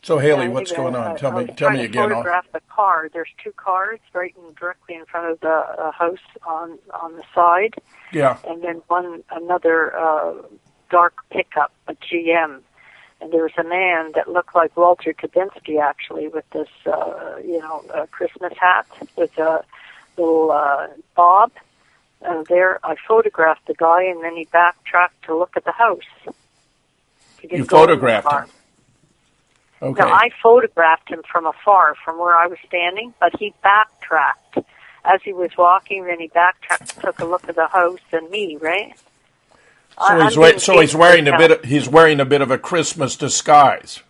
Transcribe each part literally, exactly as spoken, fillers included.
So Haley, And what's I, going on? I, Tell I me, was tell trying me to again. photograph the car. There's two cars right in, directly in front of the uh, house on on the side, Yeah. and then one another uh, dark pickup, a G M. And there was a man that looked like Walter Kabinski, actually, with this, uh, you know, uh, Christmas hat with a little uh, bob. Uh, there, I photographed the guy, and then he backtracked to look at the house. He didn't You go in the photographed car. him. Okay. Now, I photographed him from afar, from where I was standing, but he backtracked. As he was walking, then he backtracked, took a look at the house and me, right? So he's we- so he's wearing a bit of, he's wearing a bit of a Christmas disguise.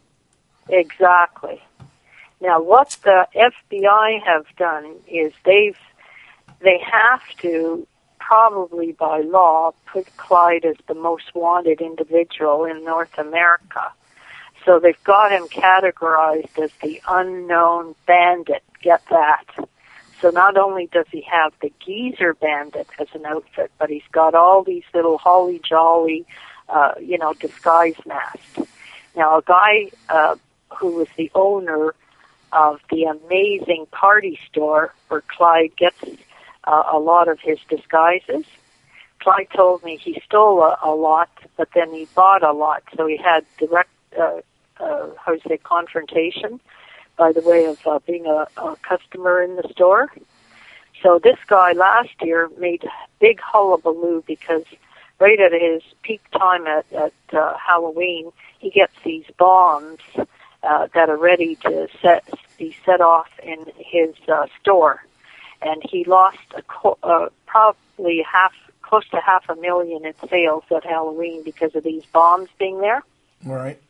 Exactly. Now, what the F B I have done is they've they have to probably by law put Clyde as the most wanted individual in North America. So they've got him categorized as the unknown bandit. Get that? So not only does he have the geezer bandit as an outfit, but he's got all these little holly jolly, uh, you know, disguise masks. Now, a guy uh, who was the owner of the amazing party store where Clyde gets uh, a lot of his disguises, Clyde told me he stole a, a lot, but then he bought a lot, so he had direct, uh, uh, how do you say, confrontation by the way of uh, being a, a customer in the store. So this guy last year made big hullabaloo because right at his peak time at, at uh, Halloween, he gets these bombs uh, that are ready to set, be set off in his uh, store. And he lost a co- uh, probably half, close to half a million in sales at Halloween because of these bombs being there. Right.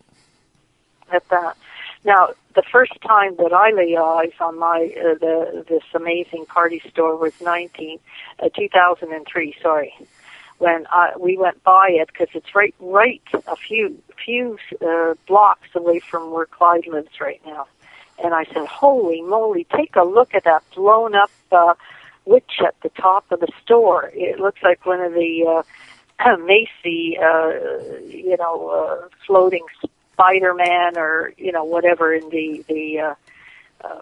At that. Now, the first time that I lay eyes on my uh, the this amazing party store was nineteen uh, two thousand three. Sorry, when I, we went by it because it's right right a few few uh, blocks away from where Clyde lives right now. And I said, "Holy moly! Take a look at that blown up uh, witch at the top of the store. It looks like one of the uh, Macy, uh, you know, uh, floating." Spider-Man or, you know, whatever in the, the uh, uh,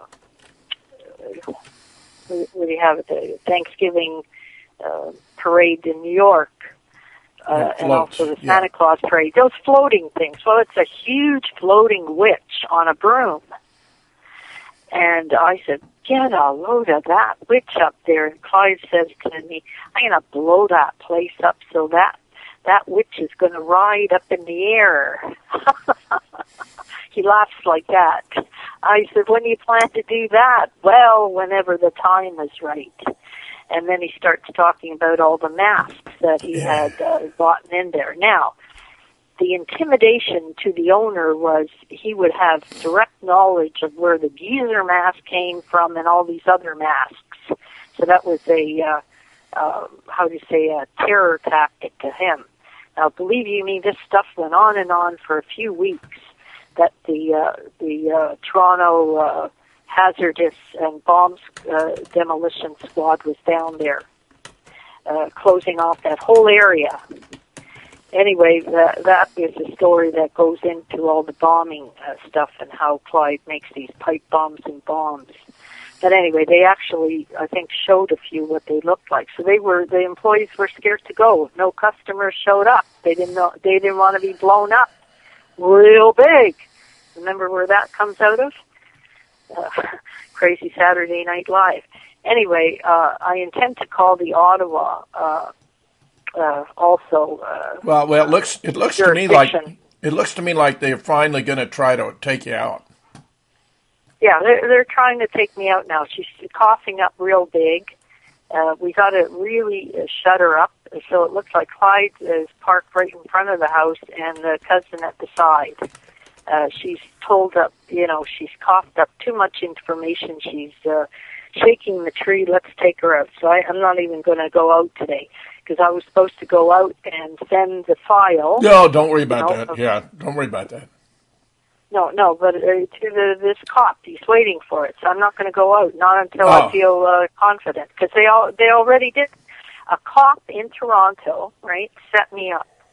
what do you have, the Thanksgiving uh, parade in New York, uh, and also the Santa yeah. Claus parade, those floating things. Well, it's a huge floating witch on a broom. And I said, get a load of that witch up there. And Clyde says to me, I'm going to blow that place up so that that witch is going to ride up in the air. He laughs like that. I said, when do you plan to do that? Well, whenever the time is right. And then he starts talking about all the masks that he Yeah. had uh, gotten in there. Now, the intimidation to the owner was he would have direct knowledge of where the geezer mask came from and all these other masks. So that was a, uh, uh, how do you say, a terror tactic to him. Now, believe you me, this stuff went on and on for a few weeks. That the uh, the uh, Toronto uh, hazardous and bombs uh, demolition squad was down there, uh, closing off that whole area. Anyway, that that is a story that goes into all the bombing uh, stuff and how Clyde makes these pipe bombs and bombs. But anyway, they actually, I think, showed a few what they looked like. So they were, the employees were scared to go. No customers showed up. They didn't know, they didn't want to be blown up real big. Remember where that comes out of? Uh, Crazy Saturday Night Live. Anyway, uh, I intend to call the Ottawa, uh, uh, also, uh, Well, well, it looks it looks to me like jurisdiction. it looks to me like they're finally going to try to take you out. Yeah, they're, they're trying to take me out now. She's coughing up real big. Uh, we got to really uh, shut her up. So it looks like Clyde is parked right in front of the house and the cousin at the side. Uh, she's told up, you know, she's coughed up too much information. She's uh, shaking the tree. Let's take her out. So I, I'm not even going to go out today because I was supposed to go out and send the file. No, don't worry about you know, that. Yeah, don't worry about that. No, no, but uh, to the, this cop, he's waiting for it. So I'm not going to go out, not until Oh. I feel uh, confident, because they all they already did. A cop in Toronto, right, set me up,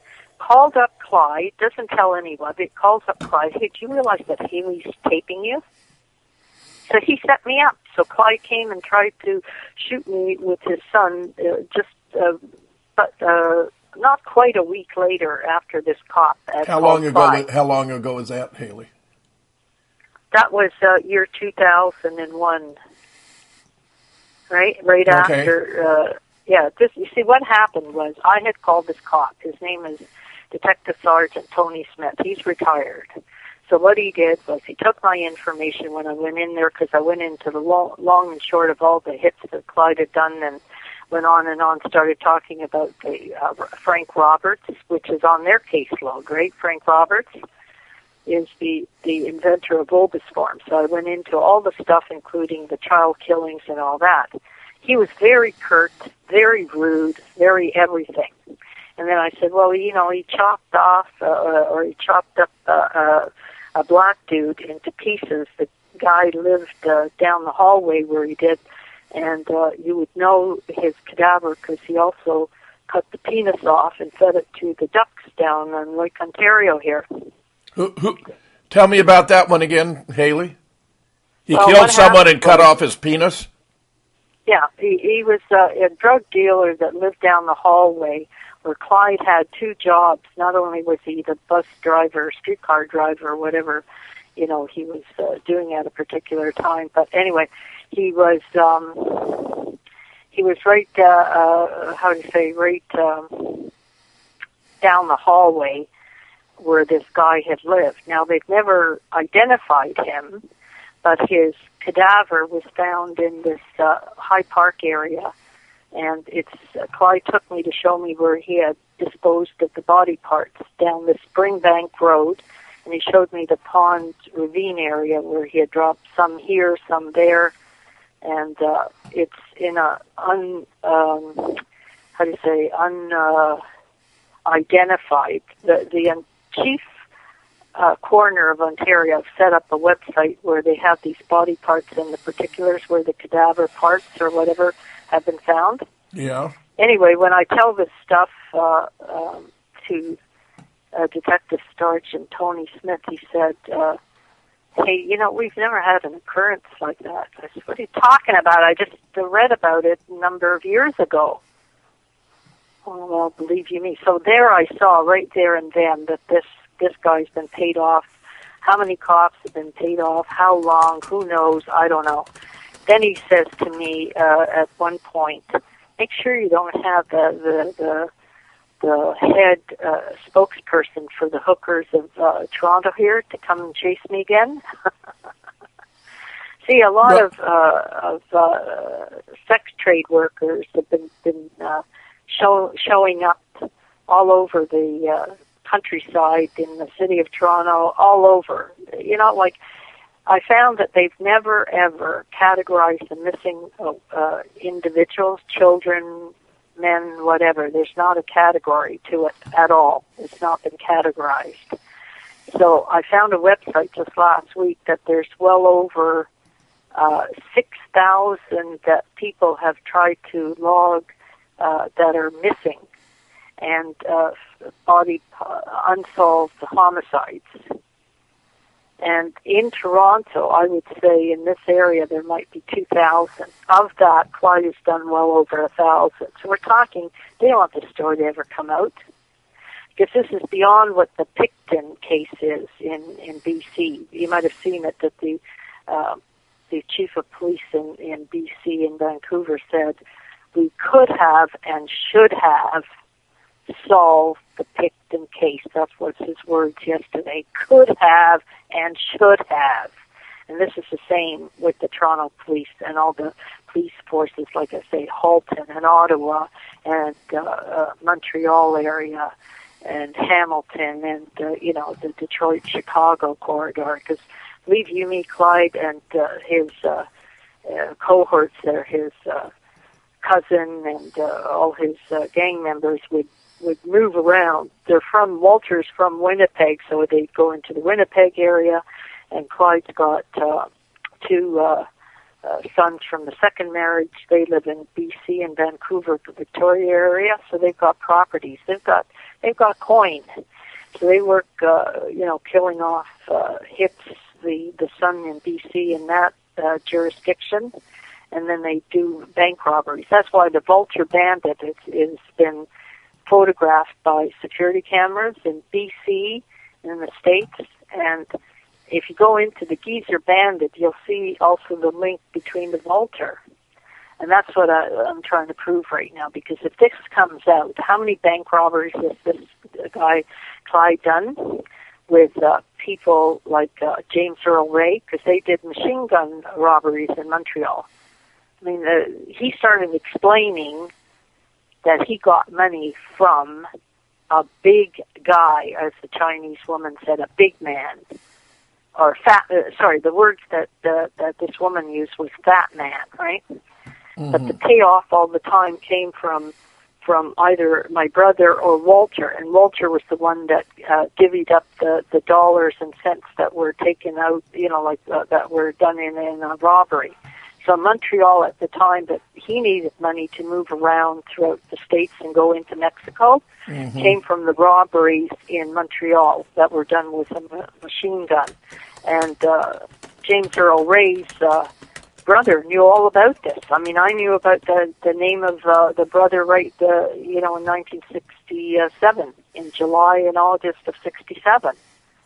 called up Clyde, doesn't tell anyone, but calls up Clyde, hey, do you realize that Haley's taping you? So he set me up. So Clyde came and tried to shoot me with his son uh, just, uh, but uh, not quite a week later after this cop. How long ago? Clyde. How long ago was that, Haley? That was uh, year two thousand one. Right, right okay. after. Uh, yeah, this. You see, what happened was I had called this cop. His name is Detective Sergeant Tony Smith. He's retired. So what he did was he took my information when I went in there, because I went into the long, long and short of all the hits that Clyde had done, and went on and on, started talking about the uh, Frank Roberts, which is on their caseload, right? Frank Roberts is the, the inventor of Obiform. So I went into all the stuff, including the child killings and all that. He was very curt, very rude, very everything. And then I said, well, you know, he chopped off, uh, or he chopped up uh, uh, a black dude into pieces. The guy lived uh, down the hallway where he did, and uh, you would know his cadaver because he also cut the penis off and fed it to the ducks down on Lake Ontario here. Who, who, tell me about that one again, Haley. He well, killed someone and cut was, off his penis? Yeah, he, he was uh, a drug dealer that lived down the hallway, where Clyde had two jobs. Not only was he the bus driver, streetcar driver, or whatever, you know, he was uh, doing at a particular time. But anyway, he was um, he was right, uh, uh, how do you say, right um, down the hallway where this guy had lived. Now, they've never identified him, but his cadaver was found in this uh, High Park area. And it's uh, Clyde took me to show me where he had disposed of the body parts down the Springbank Road, and he showed me the pond ravine area where he had dropped some here, some there, and uh, it's in a un um, how do you say un uh, identified. The the um, chief uh, coroner of Ontario set up a website where they have these body parts and the particulars where the cadaver parts or whatever have been found. Yeah. Anyway, when I tell this stuff uh, um, to uh, Detective Sergeant Tony Smith, he said, uh, hey, you know, we've never had an occurrence like that. I said, what are you talking about? I just read about it a number of years ago. Oh, well, believe you me. So there I saw right there and then that this, this guy's been paid off. How many cops have been paid off? How long? Who knows? I don't know. Then he says to me uh, at one point, make sure you don't have the the the, the head uh, spokesperson for the hookers of uh, Toronto here to come and chase me again. See, a lot well, of uh, of uh, sex trade workers have been been uh, show, showing up all over the uh, countryside in the city of Toronto, all over. You know, like. I found that they've never, ever categorized the missing uh, individuals, children, men, whatever. There's not a category to it at all. It's not been categorized. So I found a website just last week that there's well over uh, six thousand that people have tried to log uh, that are missing and uh, body uh, unsolved homicides. And in Toronto, I would say in this area there might be two thousand. Of that, Clyde has done well over one thousand. So we're talking, they don't want this story to ever come out. Because this is beyond what the Picton case is in, in B C. You might have seen it that the uh, the chief of police in, in B C, in Vancouver, said we could have and should have solved the Picton case. That was his words yesterday. Could have and should have. And this is the same with the Toronto police and all the police forces, like I say, Halton and Ottawa and uh, uh, Montreal area and Hamilton and, uh, you know, the Detroit-Chicago corridor. Because believe you me, Clyde and uh, his uh, uh, cohorts there, his uh, cousin and uh, all his uh, gang members would would move around. They're from, Walter's from Winnipeg, so they'd go into the Winnipeg area, and Clyde's got uh, two uh, uh, sons from the second marriage. They live in B C and Vancouver, the Victoria area, so they've got properties. They've got they've got coin. So they work, uh, you know, killing off uh, hits, the, the Sun in B C in that uh, jurisdiction, and then they do bank robberies. That's why the Vulture Bandit is, is been photographed by security cameras in B C, in the States, and if you go into the Geezer Bandit, you'll see also the link between the Vulture. And that's what I, I'm trying to prove right now, because if this comes out, how many bank robberies has this guy, Clyde, done with uh, people like uh, James Earl Ray, because they did machine gun robberies in Montreal. I mean, uh, he started explaining that he got money from a big guy, as the Chinese woman said, a big man. Or fat, uh, sorry, the words that uh, that this woman used was fat man, right? Mm-hmm. But the payoff all the time came from from either my brother or Walter, and Walter was the one that uh, divvied up the, the dollars and cents that were taken out, you know, like uh, that were done in, in a robbery. So Montreal at the time that he needed money to move around throughout the States and go into Mexico mm-hmm. came from the robberies in Montreal that were done with a machine gun. And uh, James Earl Ray's uh, brother knew all about this. I mean, I knew about the, the name of uh, the brother right, uh, you know, in nineteen sixty-seven, in July and August of sixty-seven.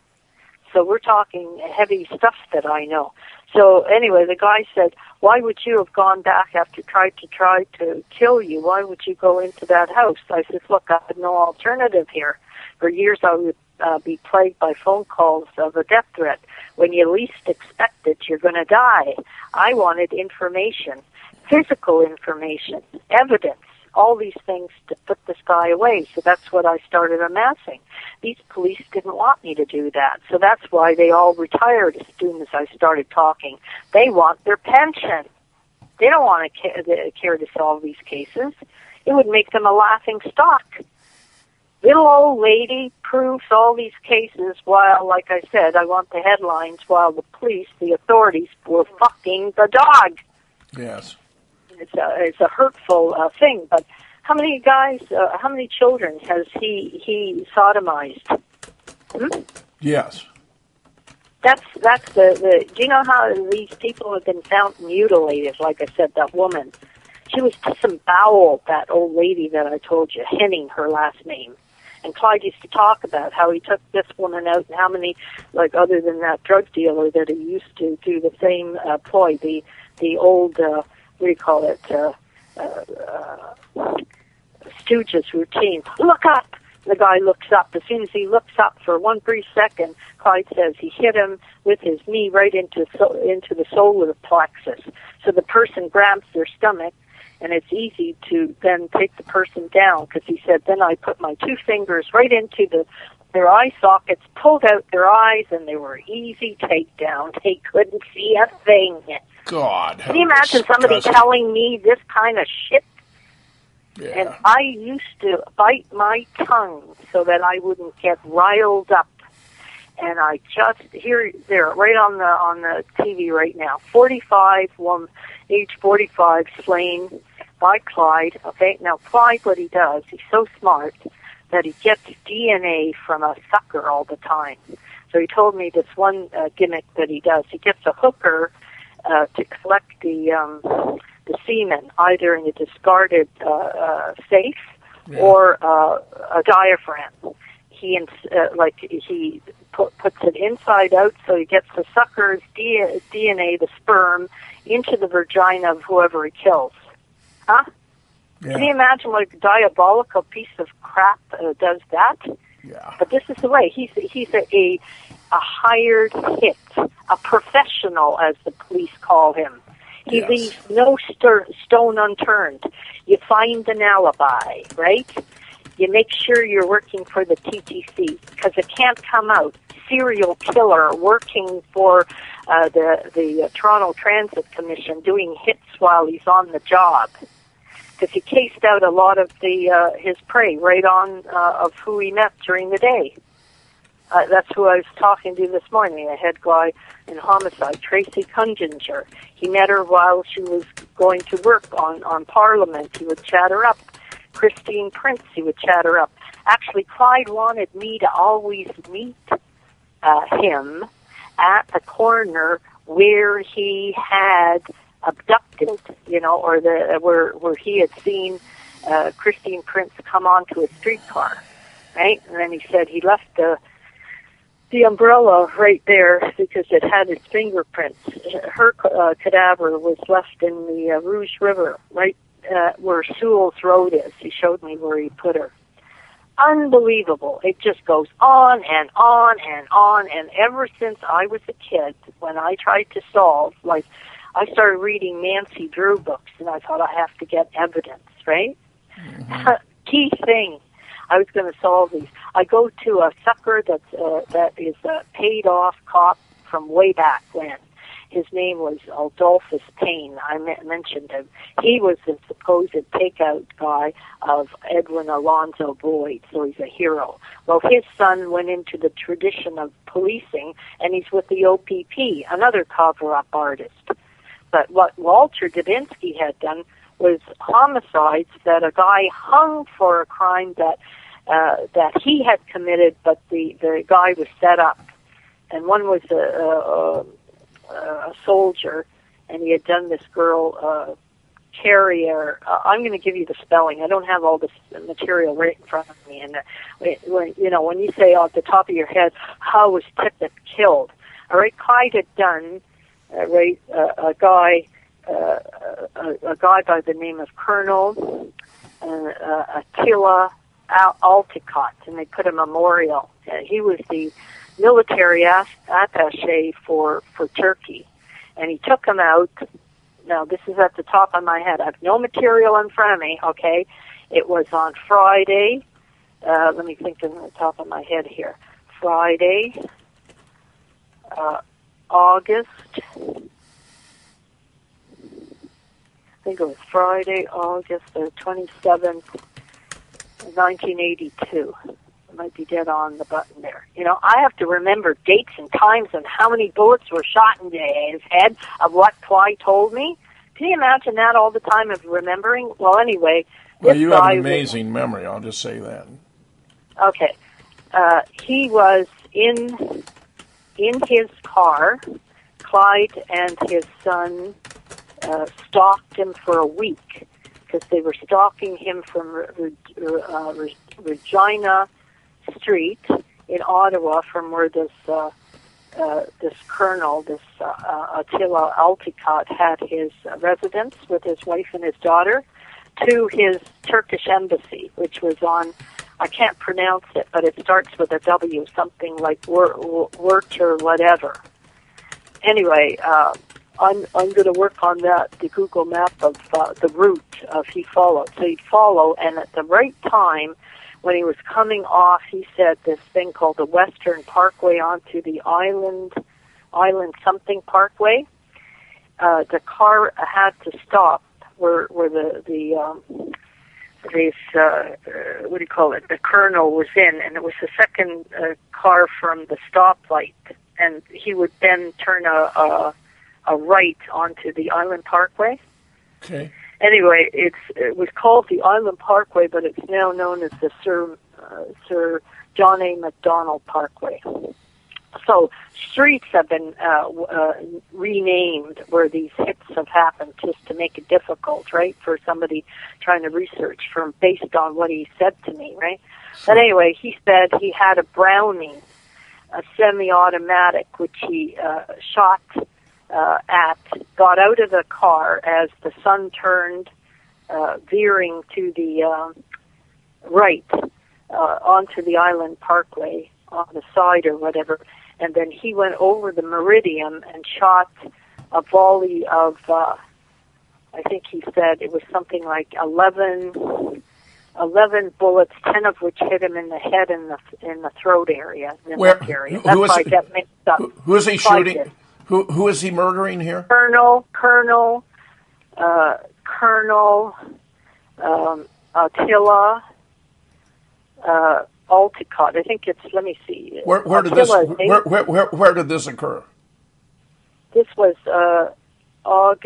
So we're talking heavy stuff that I know. So anyway, the guy said, why would you have gone back after tried to try to kill you? Why would you go into that house? I said, look, I had no alternative here. For years I would uh, be plagued by phone calls of a death threat. When you least expect it, you're going to die. I wanted information, physical information, evidence, all these things to put this guy away. So that's what I started amassing. These police didn't want me to do that. So that's why they all retired as soon as I started talking. They want their pension. They don't want to care to solve these cases. It would make them a laughing stock. Little old lady proves all these cases while, like I said, I want the headlines, while the police, the authorities, were fucking the dog. Yes. It's a, it's a hurtful uh, thing, but how many guys, uh, how many children has he he sodomized? Hmm? Yes. That's that's the, the. Do you know how these people have been found mutilated? Like I said, that woman, she was disemboweled. That old lady that I told you, Henning, her last name. And Clyde used to talk about how he took this woman out, and how many, like other than that drug dealer that he used to do the same uh, ploy, the the old. Uh, what do you call it, uh, uh, uh, Stooges routine. Look up! The guy looks up. As soon as he looks up for one brief second, Clyde says he hit him with his knee right into so, into the solar plexus. So the person grabs their stomach, and it's easy to then take the person down, because he said, then I put my two fingers right into the their eye sockets, pulled out their eyes, and they were easy takedown. They couldn't see a thing. God. Can you imagine somebody telling me this kind of shit? Yeah. And I used to bite my tongue so that I wouldn't get riled up. And I just, here, there, right on the on the T V right now, forty-five, one, age forty-five, slain by Clyde. Okay, now Clyde, what he does, he's so smart that he gets D N A from a sucker all the time. So he told me this one uh, gimmick that he does. He gets a hooker Uh, to collect the um, the semen, either in a discarded uh, uh, safe yeah. or uh, a diaphragm. He uh, like he put, puts it inside out, so he gets the sucker's D N A, the sperm, into the vagina of whoever he kills. Huh? Yeah. Can you imagine what a diabolical piece of crap uh, does that? Yeah. But this is the way he's he's a, a a hired hit, a professional, as the police call him. He yes. leaves no st- stone unturned. You find an alibi, right? You make sure you're working for the T T C, because it can't come out. Serial killer working for uh, the the uh, Toronto Transit Commission, doing hits while he's on the job, because he cased out a lot of the uh, his prey right on uh, of who he met during the day. Uh, that's who I was talking to this morning, the head guy in homicide, Tracy Kundinger. He met her while she was going to work on, on Parliament. He would chat her up. Christine Prince, he would chat her up. Actually, Clyde wanted me to always meet uh, him at the corner where he had abducted, you know, or the where where he had seen uh, Christine Prince come onto a streetcar, right? And then he said he left the the umbrella right there because it had his fingerprints. Her uh, cadaver was left in the uh, Rouge River, right uh, where Sewell's Road is. He showed me where he put her. Unbelievable. It just goes on and on and on. And ever since I was a kid, when I tried to solve, like, I started reading Nancy Drew books, and I thought I have to get evidence, right? Mm-hmm. Key thing. I was going to solve these. I go to a sucker that's, uh, that is a paid-off cop from way back when. His name was Adolphus Payne. I mentioned him. He was the supposed takeout guy of Edwin Alonzo Boyd, so he's a hero. Well, his son went into the tradition of policing, and he's with the O P P, another cover-up artist. But what Walter Dubinsky had done was homicides that a guy hung for a crime that uh, that he had committed, but the, the guy was set up. And one was a, a, a soldier, and he had done this girl, uh, Carrier. Uh, I'm going to give you the spelling. I don't have all this material right in front of me. And uh, when, you know, when you say off the top of your head, how was Tippett killed? All right, Clyde had done, uh, right, uh, a guy, uh, a, a guy by the name of Colonel uh, uh, Attila Alticott, and they put a memorial. Uh, he was the military attaché for, for Turkey, and he took him out. Now, this is at the top of my head. I have no material in front of me, okay? It was on Friday. Uh, let me think of the top of my head here. Friday, uh, August, I think it was Friday, August the twenty-seventh, nineteen eighty-two. I might be dead on the button there. You know, I have to remember dates and times and how many bullets were shot in his head of what Clyde told me. Can you imagine that all the time of remembering? Well, anyway. Well, you have an amazing was, memory, I'll just say that. Okay. Uh, he was in in his car. Clyde and his son uh, stalked him for a week because they were stalking him from uh, Regina Street in Ottawa, from where this uh, uh, this colonel, this uh, uh, Attila Alticott, had his uh, residence with his wife and his daughter, to his Turkish embassy, which was on, I can't pronounce it, but it starts with a W, something like Wurt or whatever. Anyway, uh, I'm I'm going to work on that, the Google map of uh, the route of he followed. So he'd follow, and at the right time, when he was coming off, he said this thing called the Western Parkway onto the Island, Island something Parkway. Uh, the car had to stop where where the the um, this uh, uh, what do you call it? The colonel was in, and it was the second uh, car from the stoplight, and he would then turn a, a a right onto the Island Parkway. Okay. Anyway, it's it was called the Island Parkway, but it's now known as the Sir uh, Sir John A. Macdonald Parkway. So streets have been uh, uh, renamed where these hits have happened, just to make it difficult, right, for somebody trying to research from based on what he said to me, right? Sure. But anyway, he said he had a Browning, a semi-automatic, which he uh, shot uh, at, got out of the car as the sun turned, uh, veering to the uh, right uh, onto the Island Parkway on the side or whatever, and then he went over the meridian and shot a volley of, uh, I think he said it was something like eleven, eleven bullets, ten of which hit him in the head and the in the throat area, the Where, neck area. Who, That's who is why I he, got mixed up. Who, who is he shooting? Who who is he murdering here? Colonel, Colonel, uh, Colonel um, Attila uh, Alticott. I think it's. Let me see. Where, where did this? Where, where where where did this occur? This was uh,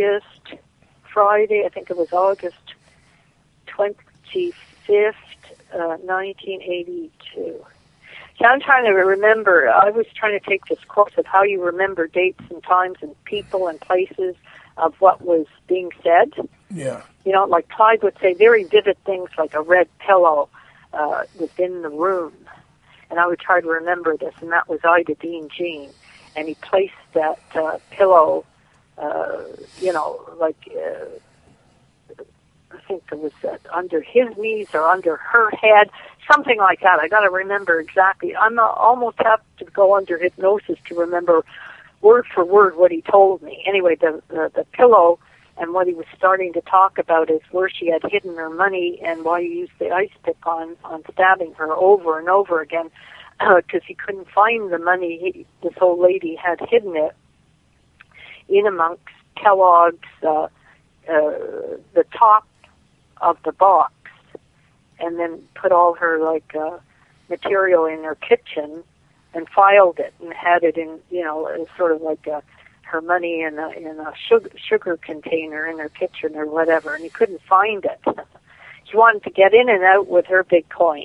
August, Friday. I think it was August twenty-fifth, uh, nineteen eighty-two. So I'm trying to remember. I was trying to take this course of how you remember dates and times and people and places of what was being said. Yeah. You know, like Clyde would say very vivid things like a red pillow uh, within the room. And I would try to remember this, and that was Ida Dean Jean. And he placed that uh, pillow, uh, you know, like, uh, I think it was uh, under his knees or under her head, something like that. I got to remember exactly. I'm uh, almost have to go under hypnosis to remember word for word what he told me. Anyway, the, the, the pillow and what he was starting to talk about is where she had hidden her money and why he used the ice pick on, on stabbing her over and over again because uh, he couldn't find the money. He, this old lady had hidden it in amongst Kellogg's, uh, uh, the top of the box, and then put all her like uh, material in her kitchen and filed it and had it in, you know, as sort of like a, her money in a, in a sugar, sugar container in her kitchen or whatever, and he couldn't find it. He wanted to get in and out with her big coin.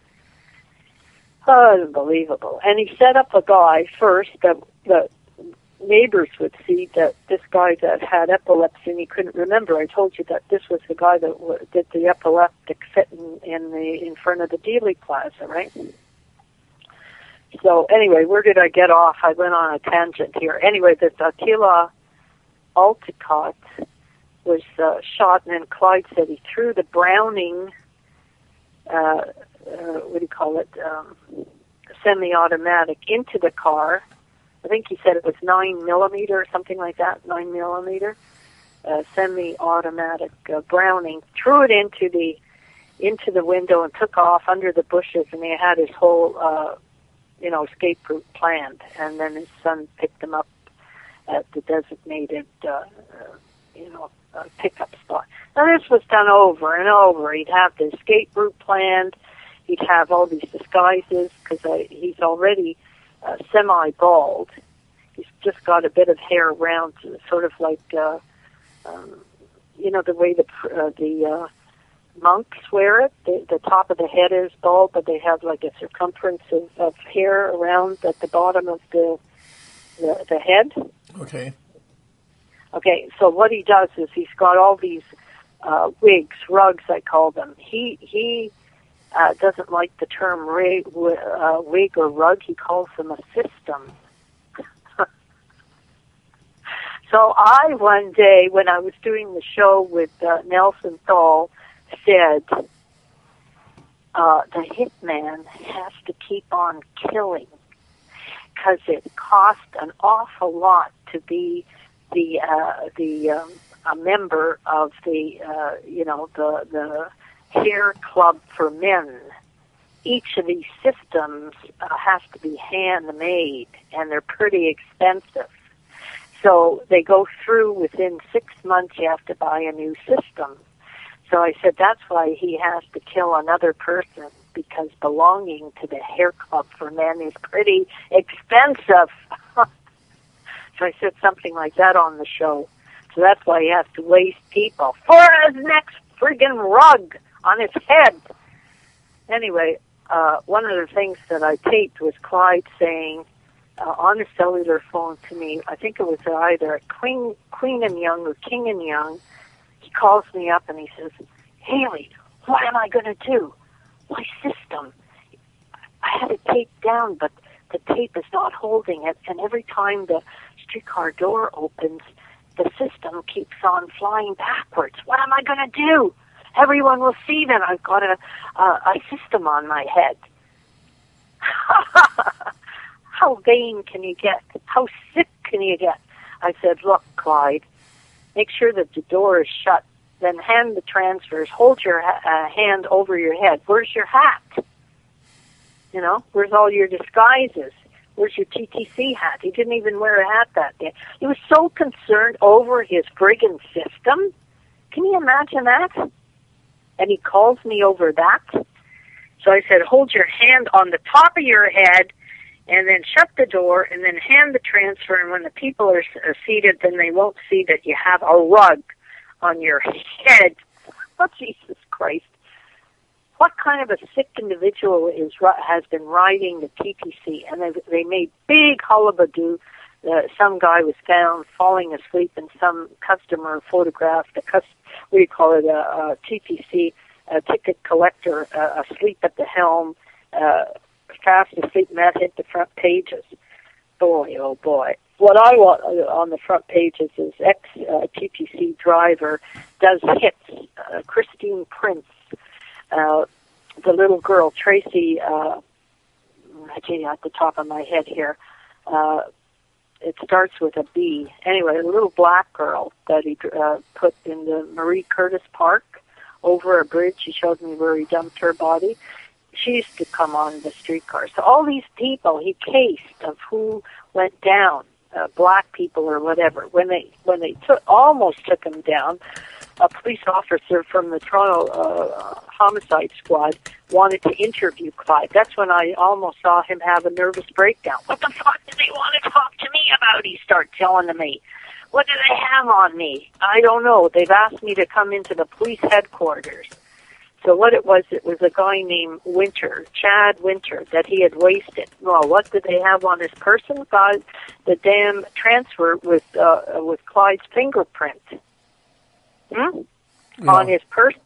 Oh, unbelievable. And he set up a guy first that the neighbors would see that this guy that had epilepsy and he couldn't remember. I told you that this was the guy that w- did the epileptic fit in, in the in front of the Dealey Plaza, right? So anyway, where did I get off? I went on a tangent here. Anyway, this Attila Alticott was uh, shot, and then Clyde said he threw the Browning, uh, uh, what do you call it, um, semi-automatic into the car. I think he said it was nine millimeter or something like that, nine millimeter, uh, semi-automatic uh, Browning. Threw it into the into the window and took off under the bushes, and he had his whole, uh, you know, escape route planned. And then his son picked him up at the designated, uh, uh, you know, uh, pickup spot. Now this was done over and over. He'd have the escape route planned. He'd have all these disguises because uh, he's already Uh, semi-bald. He's just got a bit of hair around, sort of like, uh, um, you know, the way the uh, the uh, monks wear it. The, the top of the head is bald, but they have like a circumference of, of hair around at the bottom of the, the the head. Okay. Okay, so what he does is he's got all these uh, wigs, rugs, I call them. He he. Uh, doesn't like the term rig, uh, wig or rug. He calls them a system. So I, one day, when I was doing the show with uh, Nelson Thal, said, uh, the hitman has to keep on killing because it costs an awful lot to be the uh, the um, a member of the uh, you know the the hair club for men. Each of these systems uh, has to be handmade, and they're pretty expensive. So they go through within six months. You have to buy a new system. So I said that's why he has to kill another person, because belonging to the hair club for men is pretty expensive. So I said something like that on the show. So that's why he has to waste people for his next friggin' rug on his head. Anyway, uh, one of the things that I taped was Clyde saying uh, on a cellular phone to me, I think it was either Queen, Queen and Young or King and Young, he calls me up and he says, Haley, what am I going to do? My system. I had it taped down, but the tape is not holding it, and every time the streetcar door opens, the system keeps on flying backwards. What am I going to do? Everyone will see that I've got a, a, a system on my head. How vain can you get? How sick can you get? I said, look, Clyde, make sure that the door is shut. Then hand the transfers. Hold your ha- uh, hand over your head. Where's your hat? You know, where's all your disguises? Where's your T T C hat? He didn't even wear a hat that day. He was so concerned over his friggin' system. Can you imagine that? And he calls me over that. So I said, hold your hand on the top of your head and then shut the door and then hand the transfer. And when the people are, are seated, then they won't see that you have a rug on your head. Oh, Jesus Christ. what kind of a sick individual is has been riding the T T C? And they, they made big hullabaloo. Uh, some guy was found falling asleep, and some customer photographed a cus- what do you call it, a, a T T C a ticket collector uh, asleep at the helm, uh, fast asleep, and that hit the front pages. Boy, oh boy. What I want on the front pages is ex-T uh, T C driver does hits. Uh, Christine Prince, uh, the little girl, Tracy, uh, gee, at the top of my head here, uh, it starts with a B. Anyway, a little black girl that he uh, put in the Marie Curtis Park over a bridge. He showed me where he dumped her body. She used to come on the streetcar. So all these people he cased of who went down, uh, black people or whatever. When they when they took almost took him down, a police officer from the Toronto uh, homicide squad wanted to interview Clyde. That's when I almost saw him have a nervous breakdown. What the fuck do they want to talk to me about? He started telling to me. What do they have on me? I don't know. They've asked me to come into the police headquarters. So what it was, it was a guy named Winter, Chad Winter, that he had wasted. Well, what did they have on his person? God, the damn transfer with uh, with Clyde's fingerprint hmm? yeah. on his person.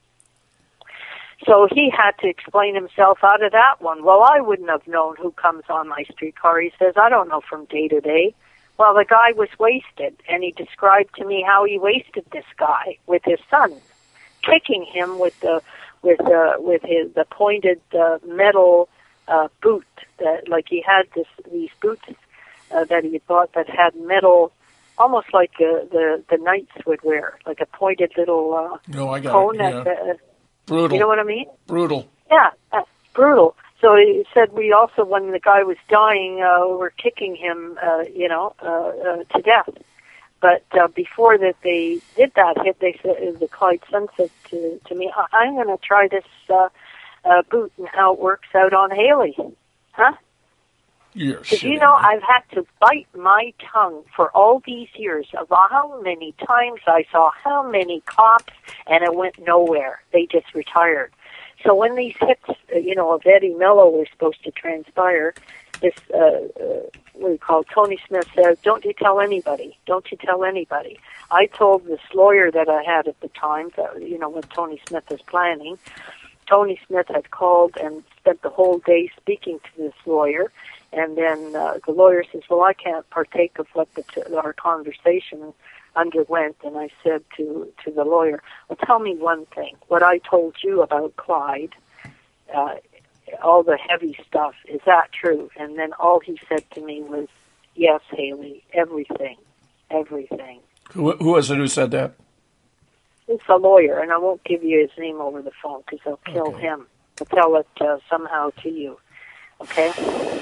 So he had to explain himself out of that one. Well, I wouldn't have known who comes on my streetcar. He says, I don't know from day to day. Well, the guy was wasted, and he described to me how he wasted this guy with his son, kicking him with the with uh, with his the pointed uh, metal uh, boot that like he had this these boots uh, that he had bought that had metal, almost like uh, the the knights would wear, like a pointed little uh, no, I got cone. it. Yeah. At the, brutal. You know what I mean? Brutal. Yeah, uh, brutal. So he said we also, when the guy was dying, uh, were kicking him, uh, you know, uh, uh, to death. But uh, before that they did that hit, they said, the Clyde son said to, to me, I'm going to try this uh, uh, boot and how it works out on Haley. Huh? You're Because you know, I've had to bite my tongue for all these years of how many times I saw how many cops, and it went nowhere. They just retired. So when these hits, you know, of Eddie Mello were supposed to transpire, this, uh, uh, what we call Tony Smith says, don't you tell anybody. Don't you tell anybody. I told this lawyer that I had at the time, that, you know, what Tony Smith was planning. Tony Smith had called and spent the whole day speaking to this lawyer. And then uh, the lawyer says, well, I can't partake of what the t- our conversation underwent. And I said to, to the lawyer, well, tell me one thing. What I told you about Clyde, uh, all the heavy stuff, is that true? And then all he said to me was, yes, Haley, everything, everything. Who, who was it who said that? It's a lawyer, and I won't give you his name over the phone because I'll kill okay. him. I'll tell it uh, somehow to you, okay?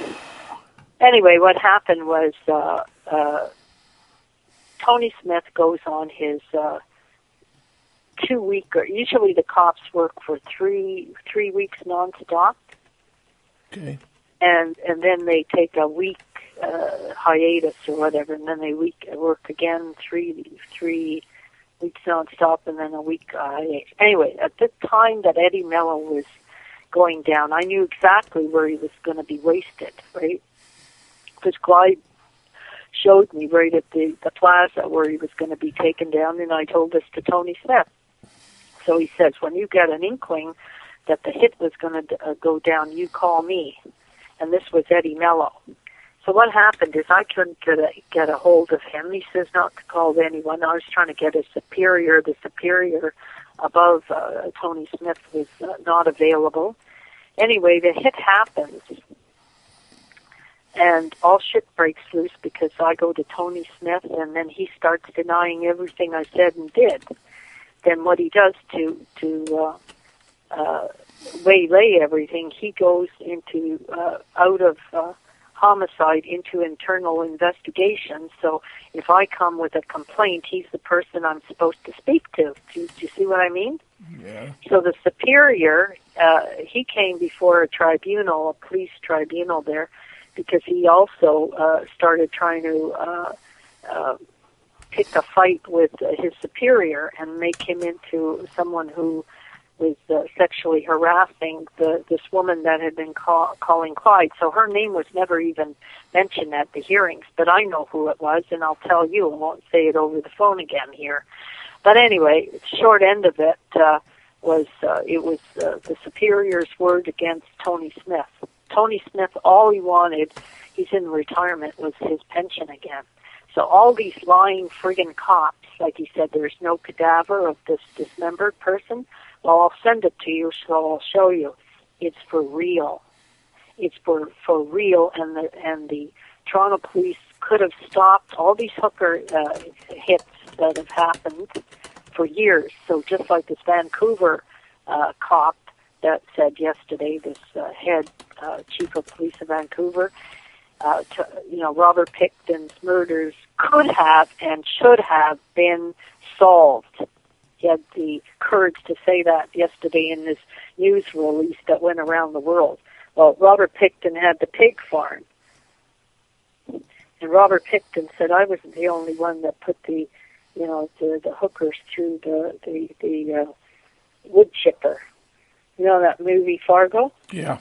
Anyway, what happened was uh, uh, Tony Smith goes on his uh, two-week, or usually the cops work for three three weeks nonstop. Okay. And and then they take a week uh, hiatus or whatever, and then they week work again three three weeks nonstop, and then a week hiatus. Anyway, at the time that Eddie Mello was going down, I knew exactly where he was going to be wasted, right? Because Clyde showed me right at the, the plaza where he was going to be taken down, and I told this to Tony Smith. So he says, when you get an inkling that the hit was going to uh, go down, you call me. And this was Eddie Mello. So what happened is I couldn't get a, get a hold of him. He says not to call anyone. I was trying to get a superior. The superior above uh, Tony Smith was uh, not available. Anyway, the hit happens. And all shit breaks loose because I go to Tony Smith, and then he starts denying everything I said and did. Then what he does to to uh, uh, waylay everything, he goes into uh, out of uh, homicide into internal investigation. So if I come with a complaint, he's the person I'm supposed to speak to. Do, do you see what I mean? Yeah. So the superior, uh, he came before a tribunal, a police tribunal there, because he also uh, started trying to uh, uh, pick a fight with uh, his superior and make him into someone who was uh, sexually harassing the this woman that had been call, calling Clyde. So her name was never even mentioned at the hearings, but I know who it was, and I'll tell you. I won't say it over the phone again here. But anyway, short end of it uh, was uh, it was uh, the Superior's word against Tony Smith. Tony Smith, all he wanted, he's in retirement, was his pension again. So all these lying friggin' cops, like he said, there's no cadaver of this dismembered person. Well, I'll send it to you, so I'll show you. It's for real. It's for for real, and the and the Toronto police could have stopped all these hooker uh, hits that have happened for years. So just like this Vancouver uh, cop that said yesterday, this uh, head uh, chief of police of Vancouver, uh, to, you know, Robert Pickton's murders could have and should have been solved. He had the courage to say that yesterday in this news release that went around the world. Well, Robert Pickton had the pig farm. And Robert Pickton said, I wasn't the only one that put the, you know, the, the hookers through the, the, the uh, wood chipper. You know that movie Fargo? Yeah.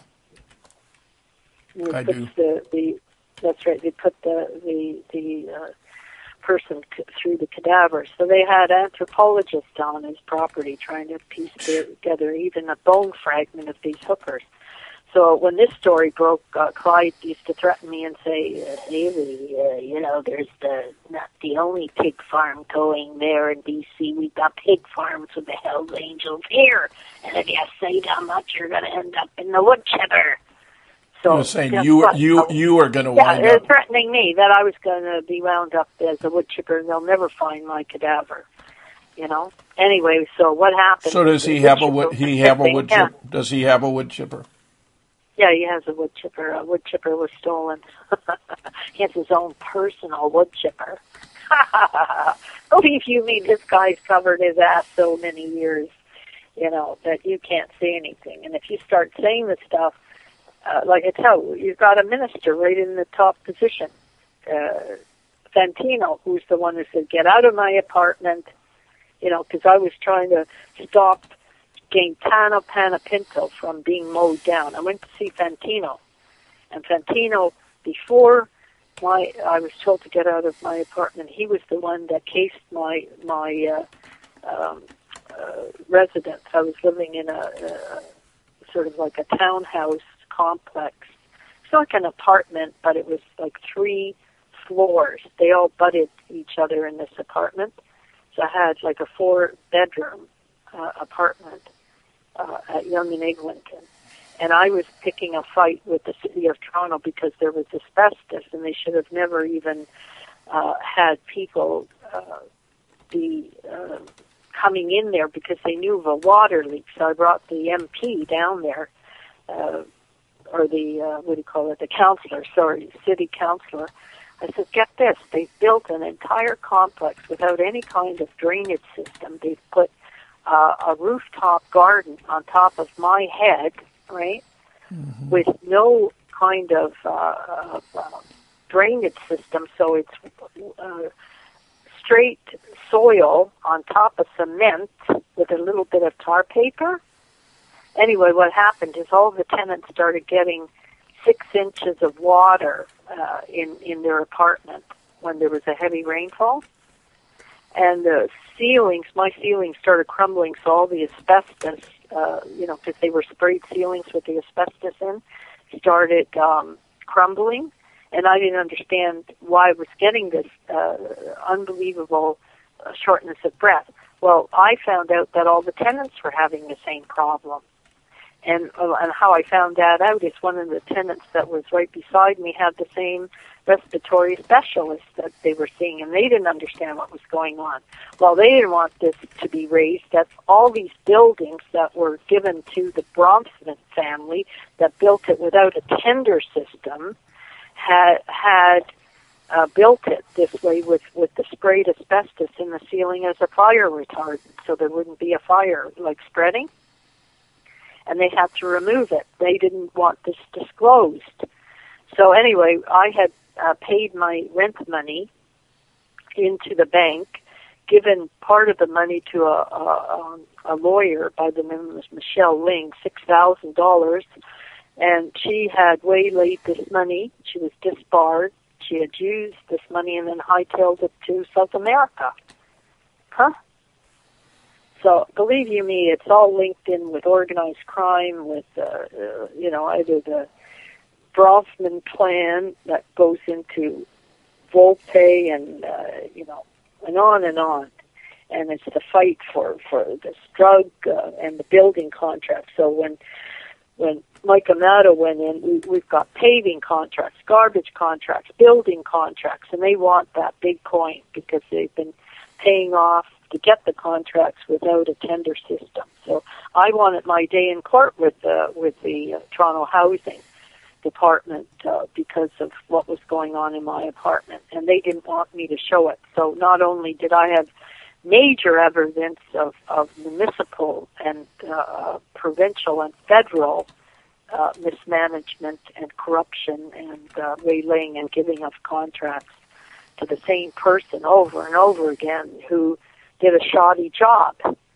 I do. The, the, that's right. They put the, the, the uh, person c- through the cadaver. So they had anthropologists on his property trying to piece together even a bone fragment of these hookers. So when this story broke, uh, Clyde used to threaten me and say, uh, Haley, uh, you know, there's the not the only pig farm going there in B C. We've got pig farms with the Hells Angels here. And if you say how much, you're going to end up in the wood chipper. So you're saying you were, you, you were going to yeah, wind they're up... threatening me that I was going to be wound up as a wood chipper and they'll never find my cadaver. You know? Anyway, so what happened... So does he have a wood, he have a wood chipper? Yeah. Does he have a wood chipper? Yeah, he has a wood chipper. A wood chipper was stolen. He has his own personal wood chipper. Believe you me, this guy's covered his ass so many years, you know, that you can't say anything. And if you start saying this stuff, uh, like I tell you, you've got a minister right in the top position, uh, Fantino, who's the one who said, get out of my apartment, you know, because I was trying to stop Gaetano Panapinto from being mowed down. I went to see Fantino, and Fantino, before my I was told to get out of my apartment, he was the one that cased my my uh, um, uh, residence. I was living in a, a sort of like a townhouse complex. It's like an apartment, but it was like three floors. They all butted each other in this apartment. So I had like a four-bedroom uh, apartment. Uh, at Yonge and Eglinton. And I was picking a fight with the city of Toronto because there was asbestos and they should have never even uh, had people uh, be uh, coming in there because they knew of a water leak. So I brought the M P down there, uh, or the, uh, what do you call it, the councillor, sorry, city councillor. I said, get this, they've built an entire complex without any kind of drainage system. They've put Uh, a rooftop garden on top of my head, right, mm-hmm. with no kind of uh, uh, uh, drainage system, so it's uh, straight soil on top of cement with a little bit of tar paper. Anyway, what happened is all the tenants started getting six inches of water uh, in, in their apartment when there was a heavy rainfall. And the ceilings, my ceilings started crumbling, so all the asbestos, uh, you know, because they were sprayed ceilings with the asbestos in, started um, crumbling. And I didn't understand why I was getting this uh, unbelievable uh, shortness of breath. Well, I found out that all the tenants were having the same problem. And, uh, and how I found that out is one of the tenants that was right beside me had the same respiratory specialist that they were seeing, and they didn't understand what was going on. Well, they didn't want this to be raised. That's all these buildings that were given to the Bronfman family that built it without a tender system had had uh, built it this way with, with the sprayed asbestos in the ceiling as a fire retardant, so there wouldn't be a fire like spreading. And they had to remove it. They didn't want this disclosed. So anyway, I had uh, paid my rent money into the bank given part of the money to a, a, a lawyer by the name of Michelle Ling, six thousand dollars, and she had waylaid this money. She was disbarred. She had used this money and then hightailed it to South America. Huh? So believe you me, it's all linked in with organized crime, with, uh, uh, you know, either the Bronfman plan that goes into Volpe and, uh, you know, and on and on. And it's the fight for, for this drug uh, and the building contract. So when when Mike Amato went in, we, we've got paving contracts, garbage contracts, building contracts, and they want that big coin because they've been paying off to get the contracts without a tender system. So I wanted my day in court with uh, with the uh, Toronto Housing Department uh, because of what was going on in my apartment, and they didn't want me to show it. So not only did I have major evidence of, of municipal and uh, provincial and federal uh, mismanagement and corruption and uh, waylaying and giving of contracts to the same person over and over again who did a shoddy job.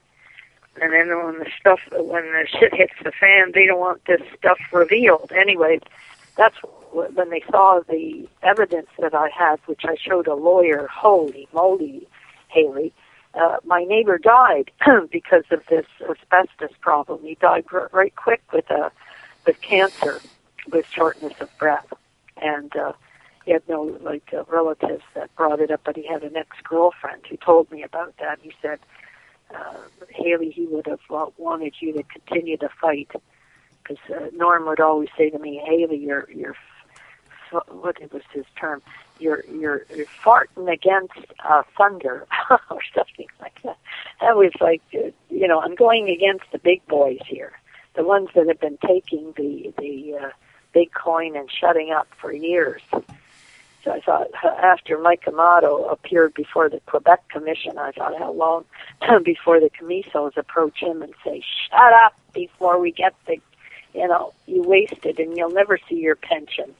And then when the stuff, when the shit hits the fan, they don't want this stuff revealed. Anyway, that's when they saw the evidence that I had, which I showed a lawyer. Holy moly, Haley. Uh, my neighbor died because of this asbestos problem. He died right quick with a with cancer, with shortness of breath, and uh, he had no like uh, relatives that brought it up. But he had an ex-girlfriend who told me about that. He said, uh, "Haley, he would have uh, wanted you to continue to fight because uh, Norm would always say to me, Haley, you're you're f- what was his term." You're, you're you're farting against uh, thunder or something like that. That was like, uh, you know, I'm going against the big boys here, the ones that have been taking the the uh, big coin and shutting up for years. So I thought, after Mike Amato appeared before the Quebec Commission, I thought, how long before the Commissos approach him and say, shut up before we get the, you know, you wasted and you'll never see your pension.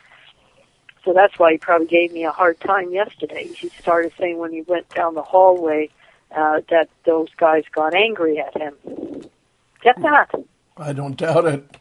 So that's why he probably gave me a hard time yesterday. He started saying when he went down the hallway uh, that those guys got angry at him. Get that? I don't doubt it.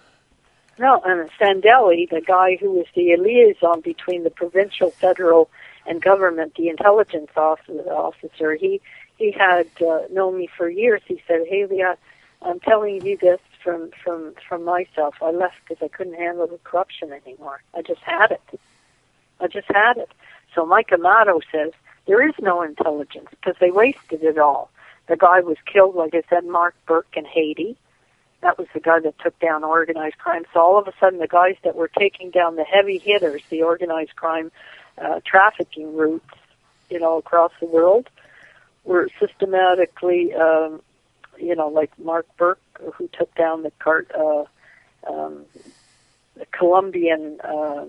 No, and Sandelli, the guy who was the liaison between the provincial, federal, and government, the intelligence officer, he he had uh, known me for years. He said, Haley, I, I'm telling you this from, from, from myself. I left because I couldn't handle the corruption anymore. I just had it. I just had it. So Mike Amato says, there is no intelligence because they wasted it all. The guy was killed, like I said, Mark Burke in Haiti. That was the guy that took down organized crime. So all of a sudden, the guys that were taking down the heavy hitters, the organized crime uh, trafficking routes, you know, across the world, were systematically, um, you know, like Mark Burke, who took down the cart, uh, um, the Colombian uh,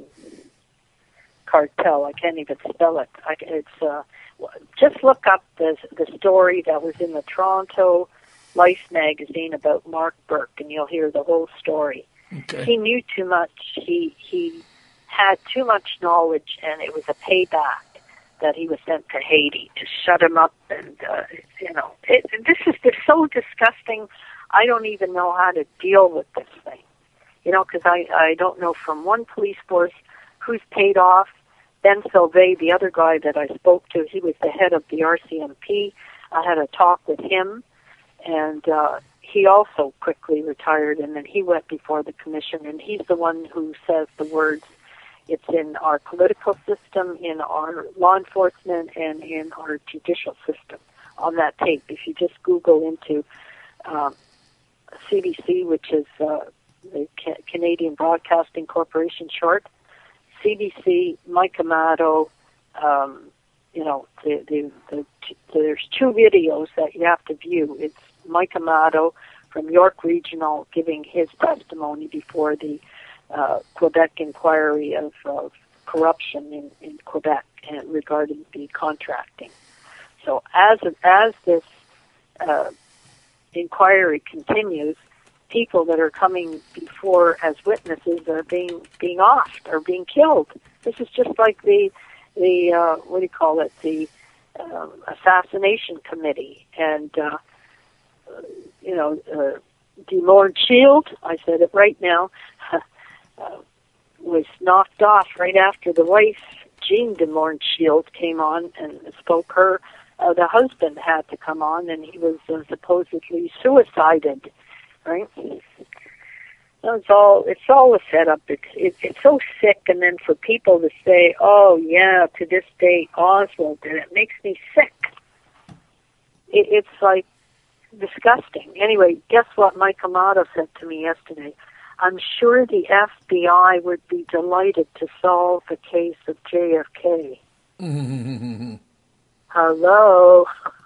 cartel. I can't even spell it. I, it's uh, just look up the the story that was in the Toronto Life magazine about Mark Burke, and you'll hear the whole story. Okay. He knew too much. He he had too much knowledge, and it was a payback that he was sent to Haiti to shut him up. And uh, you know, it, this is just so disgusting. I don't even know how to deal with this thing. You know, because I I don't know from one police force who's paid off. Ben Sauvé, the other guy that I spoke to, he was the head of the R C M P. I had a talk with him. And uh, he also quickly retired, and then he went before the commission, and he's the one who says the words, it's in our political system, in our law enforcement, and in our judicial system on that tape. If you just Google into um, C B C, which is uh, the Ca- Canadian Broadcasting Corporation short, C B C, Mike Amato, um, you know, the, the, the, there's two videos that you have to view. It's Mike Amato from York Regional giving his testimony before the uh, Quebec inquiry of, of corruption in, in Quebec and regarding the contracting. So as as this uh, inquiry continues, people that are coming before as witnesses are being being offed or being killed. This is just like the the uh, what do you call it the um, assassination committee, and uh, you know, uh, DeLorme Shield, I said it right now, uh, was knocked off right after the wife, Jean DeLorme Shield, came on and spoke her. Uh, the husband had to come on, and he was uh, supposedly suicided, right? So it's all it's all a setup. It's it, it's so sick, and then for people to say, "Oh yeah, to this day Oswald," and it makes me sick. It, it's like disgusting. Anyway, guess what Mike Amato said to me yesterday? I'm sure the F B I would be delighted to solve the case of J F K. Hello.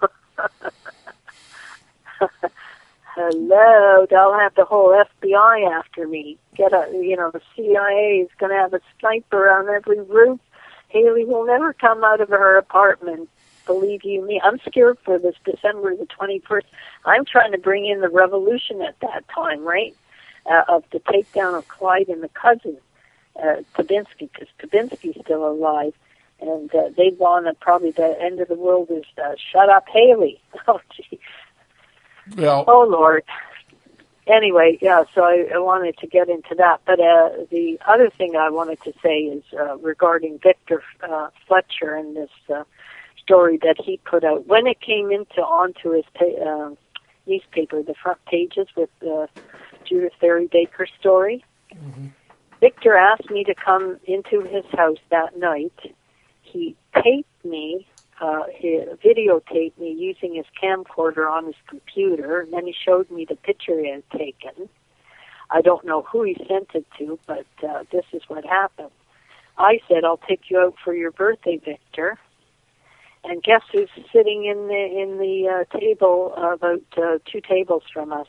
Hello. They'll have the whole F B I after me. Get a, you know, the C I A is going to have a sniper on every roof. Haley will never come out of her apartment. Believe you me. I'm scared for this December the twenty-first. I'm trying to bring in the revolution at that time, right? Uh, of the takedown of Clyde and the cousin, uh, Tabinski, because Tabinski's still alive. And uh, they want to, probably the end of the world is, uh, shut up, Haley. Oh, gee. Well, oh, Lord. Anyway, yeah, so I, I wanted to get into that. But uh, the other thing I wanted to say is uh, regarding Victor uh, Fletcher and this uh, story that he put out. When it came into onto his pa- uh, newspaper, the front pages with the Judith Ferry Baker story, mm-hmm. Victor asked me to come into his house that night. He taped me, uh, he videotaped me using his camcorder on his computer, and then he showed me the picture he had taken. I don't know who he sent it to, but uh, this is what happened. I said, I'll take you out for your birthday, Victor. And guess who's sitting in the in the uh, table about uh, two tables from us?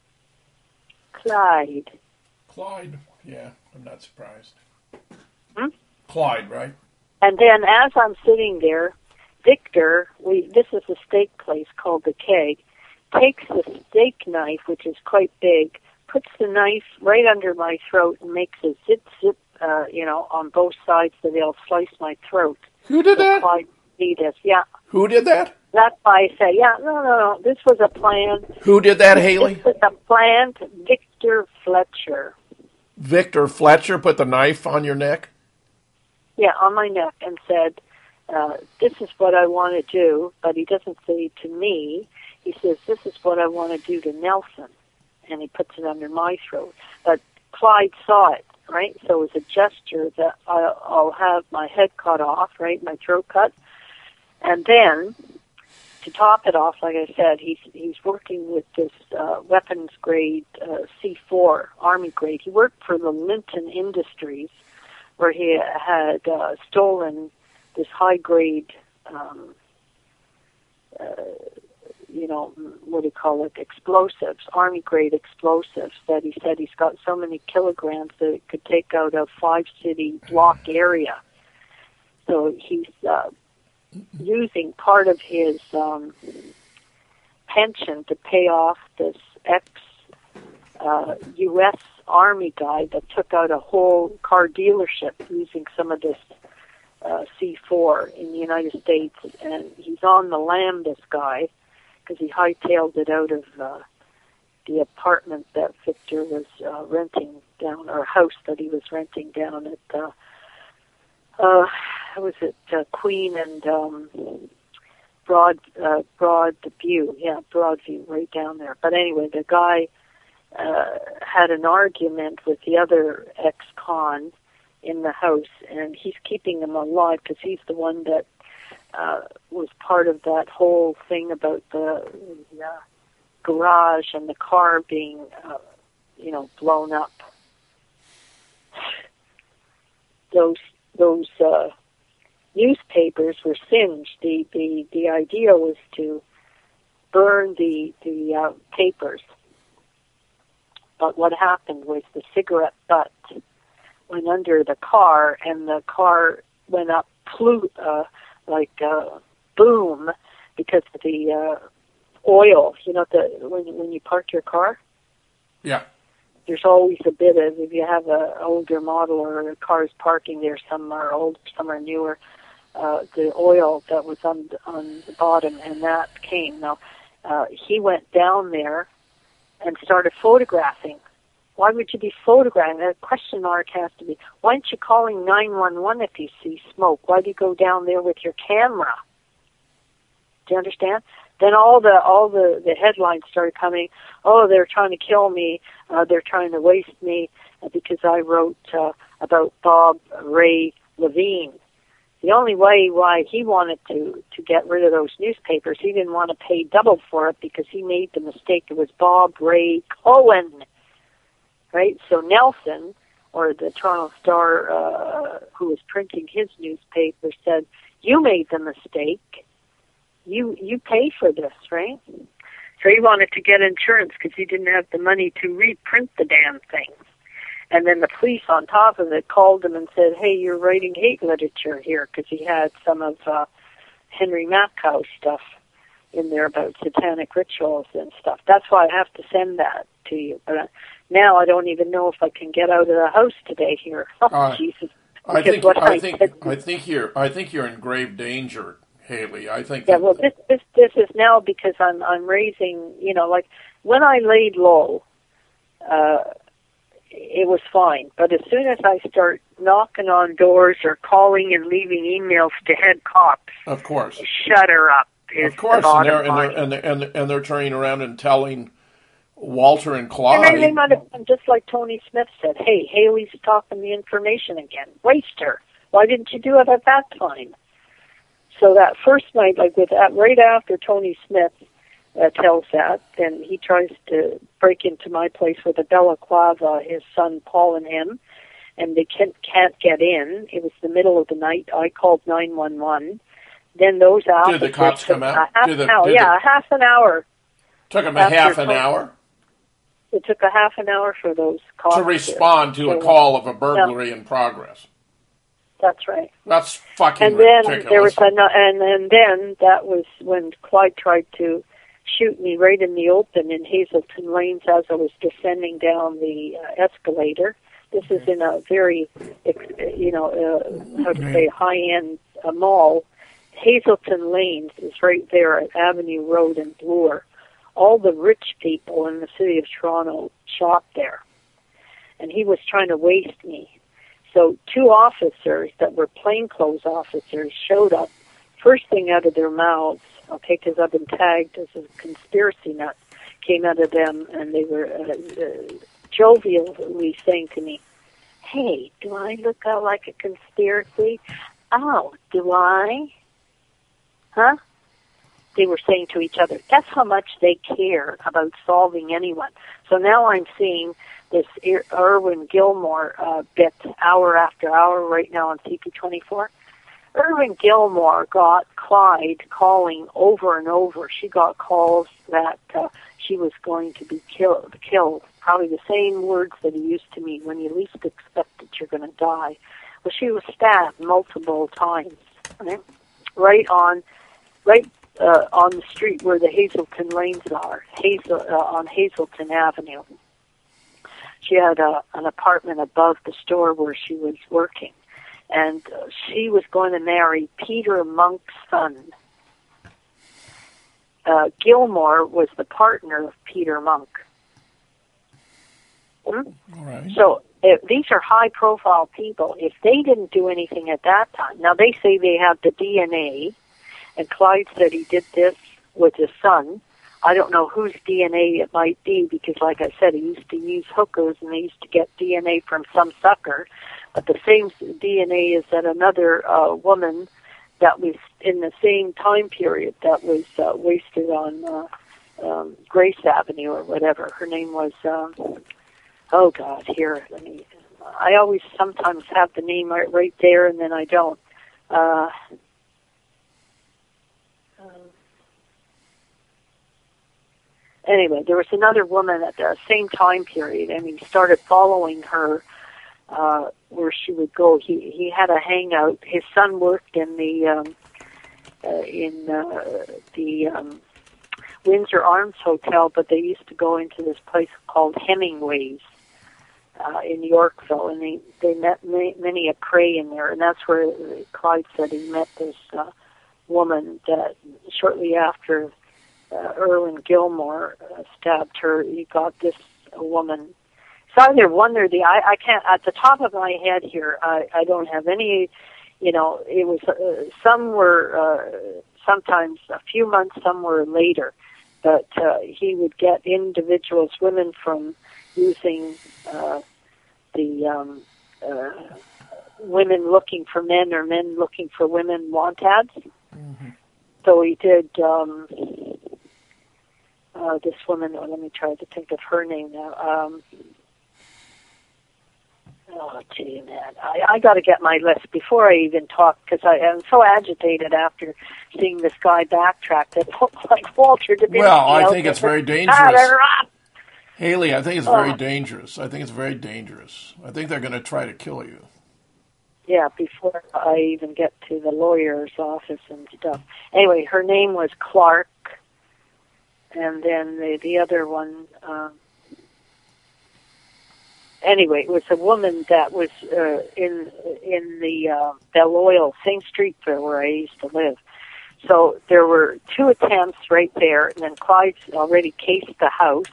Clyde. Clyde, yeah, I'm not surprised. Hmm? Clyde, right? And then as I'm sitting there, Victor, we this is a steak place called The Keg, takes the steak knife, which is quite big, puts the knife right under my throat and makes a zip, zip, uh, you know, on both sides so they'll slice my throat. Who did so that? Clyde see this, yeah. Who did that? That's why I said, yeah, no, no, no, this was a plan. Who did that, Haley? This was a planned Victor Fletcher. Victor Fletcher put the knife on your neck? Yeah, on my neck, and said, uh, this is what I want to do, but he doesn't say to me. He says, this is what I want to do to Nelson, and he puts it under my throat. But Clyde saw it, right? So it was a gesture that I'll, I'll have my head cut off, right, my throat cut, and then to top it off, like I said, he's he's working with this uh, weapons grade uh, C four Army grade. He worked for the Linton Industries, where he had uh, stolen this high-grade, um, uh, you know, what do you call it, explosives, Army-grade explosives, that he said he's got so many kilograms that it could take out a five-city block area. So he's uh, using part of his um, pension to pay off this ex uh, U S Army guy that took out a whole car dealership using some of this uh, C four in the United States, and he's on the lam, this guy, because he hightailed it out of uh, the apartment that Victor was uh, renting down, or house that he was renting down at, uh, uh, was it uh, Queen and um, Broad, uh, Broadview, yeah, Broadview, right down there. But anyway, the guy Uh, had an argument with the other ex-con in the house, and he's keeping him alive because he's the one that uh, was part of that whole thing about the, the uh, garage and the car being, uh, you know, blown up. Those those uh, newspapers were singed. The the the idea was to burn the the uh, papers. But what happened was the cigarette butt went under the car, and the car went up, flew, uh, like uh, boom, because of the uh, oil. You know, the when when you park your car, yeah, there's always a bit of, if you have an older model or a car's parking there, some are old, some are newer. uh, the oil that was on on the bottom, and that came. Now, uh, he went down there and started photographing. Why would you be photographing? That question mark has to be, why aren't you calling nine one one if you see smoke? Why do you go down there with your camera? Do you understand? Then all the all the, the headlines started coming. Oh, they're trying to kill me. Uh, they're trying to waste me uh, because I wrote uh, about Bob Ray Levine. The only way why he wanted to, to get rid of those newspapers, he didn't want to pay double for it because he made the mistake. It was Bob Ray Cohen, right? So Nelson, or the Toronto Star, uh, who was printing his newspaper, said, you made the mistake. You you pay for this, right? So he wanted to get insurance because he didn't have the money to reprint the damn thing. And then the police on top of it called him and said, hey, you're writing hate literature here, because he had some of uh, Henry Mackau stuff in there about satanic rituals and stuff. That's why I have to send that to you. But uh, now I don't even know if I can get out of the house today here. Oh, uh, Jesus. I think what I, I think said, I think you're I think you're in grave danger, Haley. I think Yeah, that, well, this, this this is now because I'm I'm raising, you know, like when I laid low, uh, it was fine. But as soon as I start knocking on doors or calling and leaving emails to head cops, of course, shut her up is of course, the and they're bottom and they're, line. and they're and they're and they're turning around and telling Walter and And Clyde. they, they might have done just like Tony Smith said, hey, Haley's talking the information again. Waste her. Why didn't you do it at that time? So that first night, like with that, right after Tony Smith uh, tells that, then he tries to break into my place with a balaclava, his son Paul and him, and they can't, can't get in. It was the middle of the night. I called nine one one. Then those officers... Did the cops come out? A half Did the, an hour, did yeah, the, a half an hour. Took them a after half an Tony, hour? It took a half an hour for those cops To respond to, to a call of a burglary no. in progress. That's right. That's fucking and then ridiculous. there was a, and and then that was when Clyde tried to shoot me right in the open in Hazelton Lanes as I was descending down the uh, escalator. This is in a very, you know, uh, how to say, high-end uh, mall. Hazelton Lanes is right there at Avenue Road in Bloor. All the rich people in the city of Toronto shop there. And he was trying to waste me. So two officers that were plainclothes officers showed up, first thing out of their mouths, okay, because I've been tagged as a conspiracy nut, came out of them, and they were uh, uh, jovially saying to me, hey, do I look out like a conspiracy? Oh, do I? Huh? They were saying to each other. That's how much they care about solving anyone. So now I'm seeing this Irwin Gilmore uh, bit hour after hour right now on C P twenty-four. Irwin Gilmore got Clyde calling over and over. She got calls that uh, she was going to be killed, killed. Probably the same words that he used to me, when you least expect that you're going to die. Well, she was stabbed multiple times, right, right on, right uh, on the street where the Hazelton Lanes are, Hazel, uh, on Hazelton Avenue. She had a, an apartment above the store where she was working, and uh, she was going to marry Peter Monk's son. Uh, Gilmore was the partner of Peter Monk. Hmm? All right. So if these are high-profile people. If they didn't do anything at that time, now they say they have the D N A, and Clyde said he did this with his son. I don't know whose D N A it might be because, like I said, he used to use hookers and they used to get D N A from some sucker. But the same D N A is that another uh, woman that was in the same time period that was uh, wasted on uh, um, Grace Avenue or whatever. Her name was, um, oh God, here, let me, I always sometimes have the name right, right there and then I don't. Uh, um, Anyway, there was another woman at the same time period, and he started following her uh, where she would go. He he had a hangout. His son worked in the um, uh, in uh, the um, Windsor Arms Hotel, but they used to go into this place called Hemingway's, uh, in Yorkville, and they, they met many, many a prey in there, and that's where Clyde said he met this uh, woman that shortly after uh, Irwin Gilmore uh, stabbed her, he got this uh, woman. It's either one or the, I, I can't, at the top of my head here, I, I don't have any, you know, it was, uh, some were uh, sometimes a few months, some were later, but uh, he would get individuals, women from using uh, the um, uh, women looking for men or men looking for women want ads. Mm-hmm. So he did um, uh, this woman, oh, let me try to think of her name now. Um, oh, gee, man. I, I got to get my list before I even talk, because I am so agitated after seeing this guy backtrack that looked like Walter Dubinsky. Well, I think it's very dangerous. Haley, I think it's very oh. dangerous. I think it's very dangerous. I think they're going to try to kill you. Yeah, before I even get to the lawyer's office and stuff. Anyway, her name was Clark, and then the, the other one... Um, Anyway, it was a woman that was uh, in in the uh, Belloyal, same street where I used to live. So there were two attempts right there, and then Clyde already cased the house.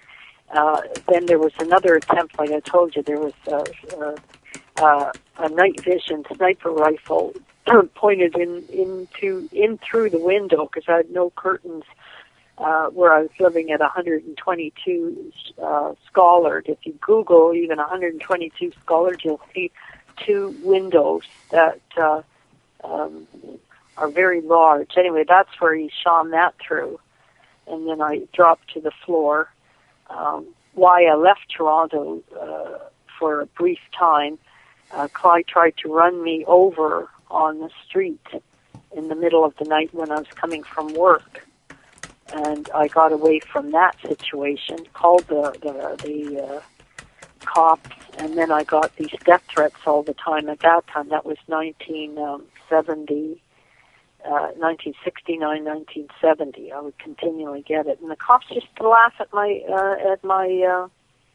Uh, then there was another attempt, like I told you, there was uh, uh, uh, a night vision sniper rifle pointed in into in through the window because I had no curtains. Uh, where I was living at one hundred twenty-two uh, Schollard. If you Google even one hundred twenty-two Schollard, you'll see two windows that uh, um, are very large. Anyway, that's where he shone that through. And then I dropped to the floor. Um, why I left Toronto uh, for a brief time, uh, Clyde tried to run me over on the street in the middle of the night when I was coming from work. And I got away from that situation, called the the, the uh, cops, and then I got these death threats all the time. At that time, that was nineteen seventy, uh, nineteen sixty-nine, nineteen seventy. I would continually get it, and the cops used to laugh at my uh, at my uh,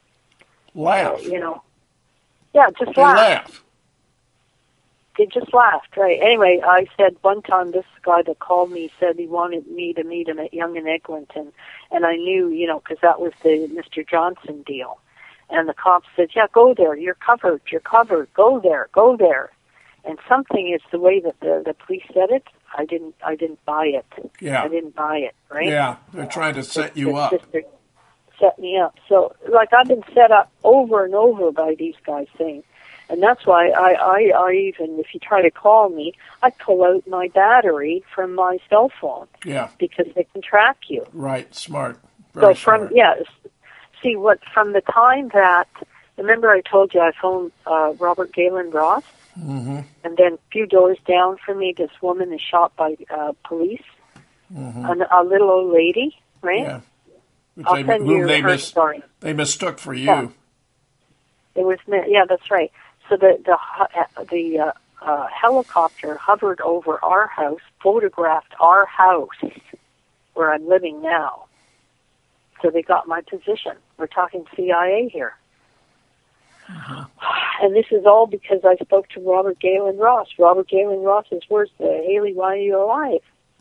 laugh. Uh, you know, yeah, just they laugh. laugh. They just laughed, right? Anyway, I said one time this guy that called me said he wanted me to meet him at Yonge and Eglinton, and I knew, you know, because that was the Mister Johnson deal. And the cops said, yeah, go there. You're covered. You're covered. Go there. Go there. And something is the way that the, the police said it. I didn't. I didn't buy it. Yeah. I didn't buy it. Right. Yeah. They're trying to set the, you the up. Sister set me up. So, like, I've been set up over and over by these guys saying. And that's why I, I, I even, if you try to call me, I pull out my battery from my cell phone. Yeah. Because they can track you. Right. Smart. Very so from, smart. yeah, see, what, from the time that, remember I told you I phoned uh, Robert Galen Ross? Mm-hmm. And then a few doors down from me, this woman is shot by uh, police. Mm-hmm. An, a little old lady, right? Yeah. Which I'll they, send whom you they her mis- story. They mistook for you. Yeah. It was, yeah, that's right. So the the the uh, uh, helicopter hovered over our house, photographed our house where I'm living now. So they got my position. We're talking C I A here. Mm-hmm. And this is all because I spoke to Robert Galen Ross. Robert Galen Ross's words, uh, Haley, why are you alive?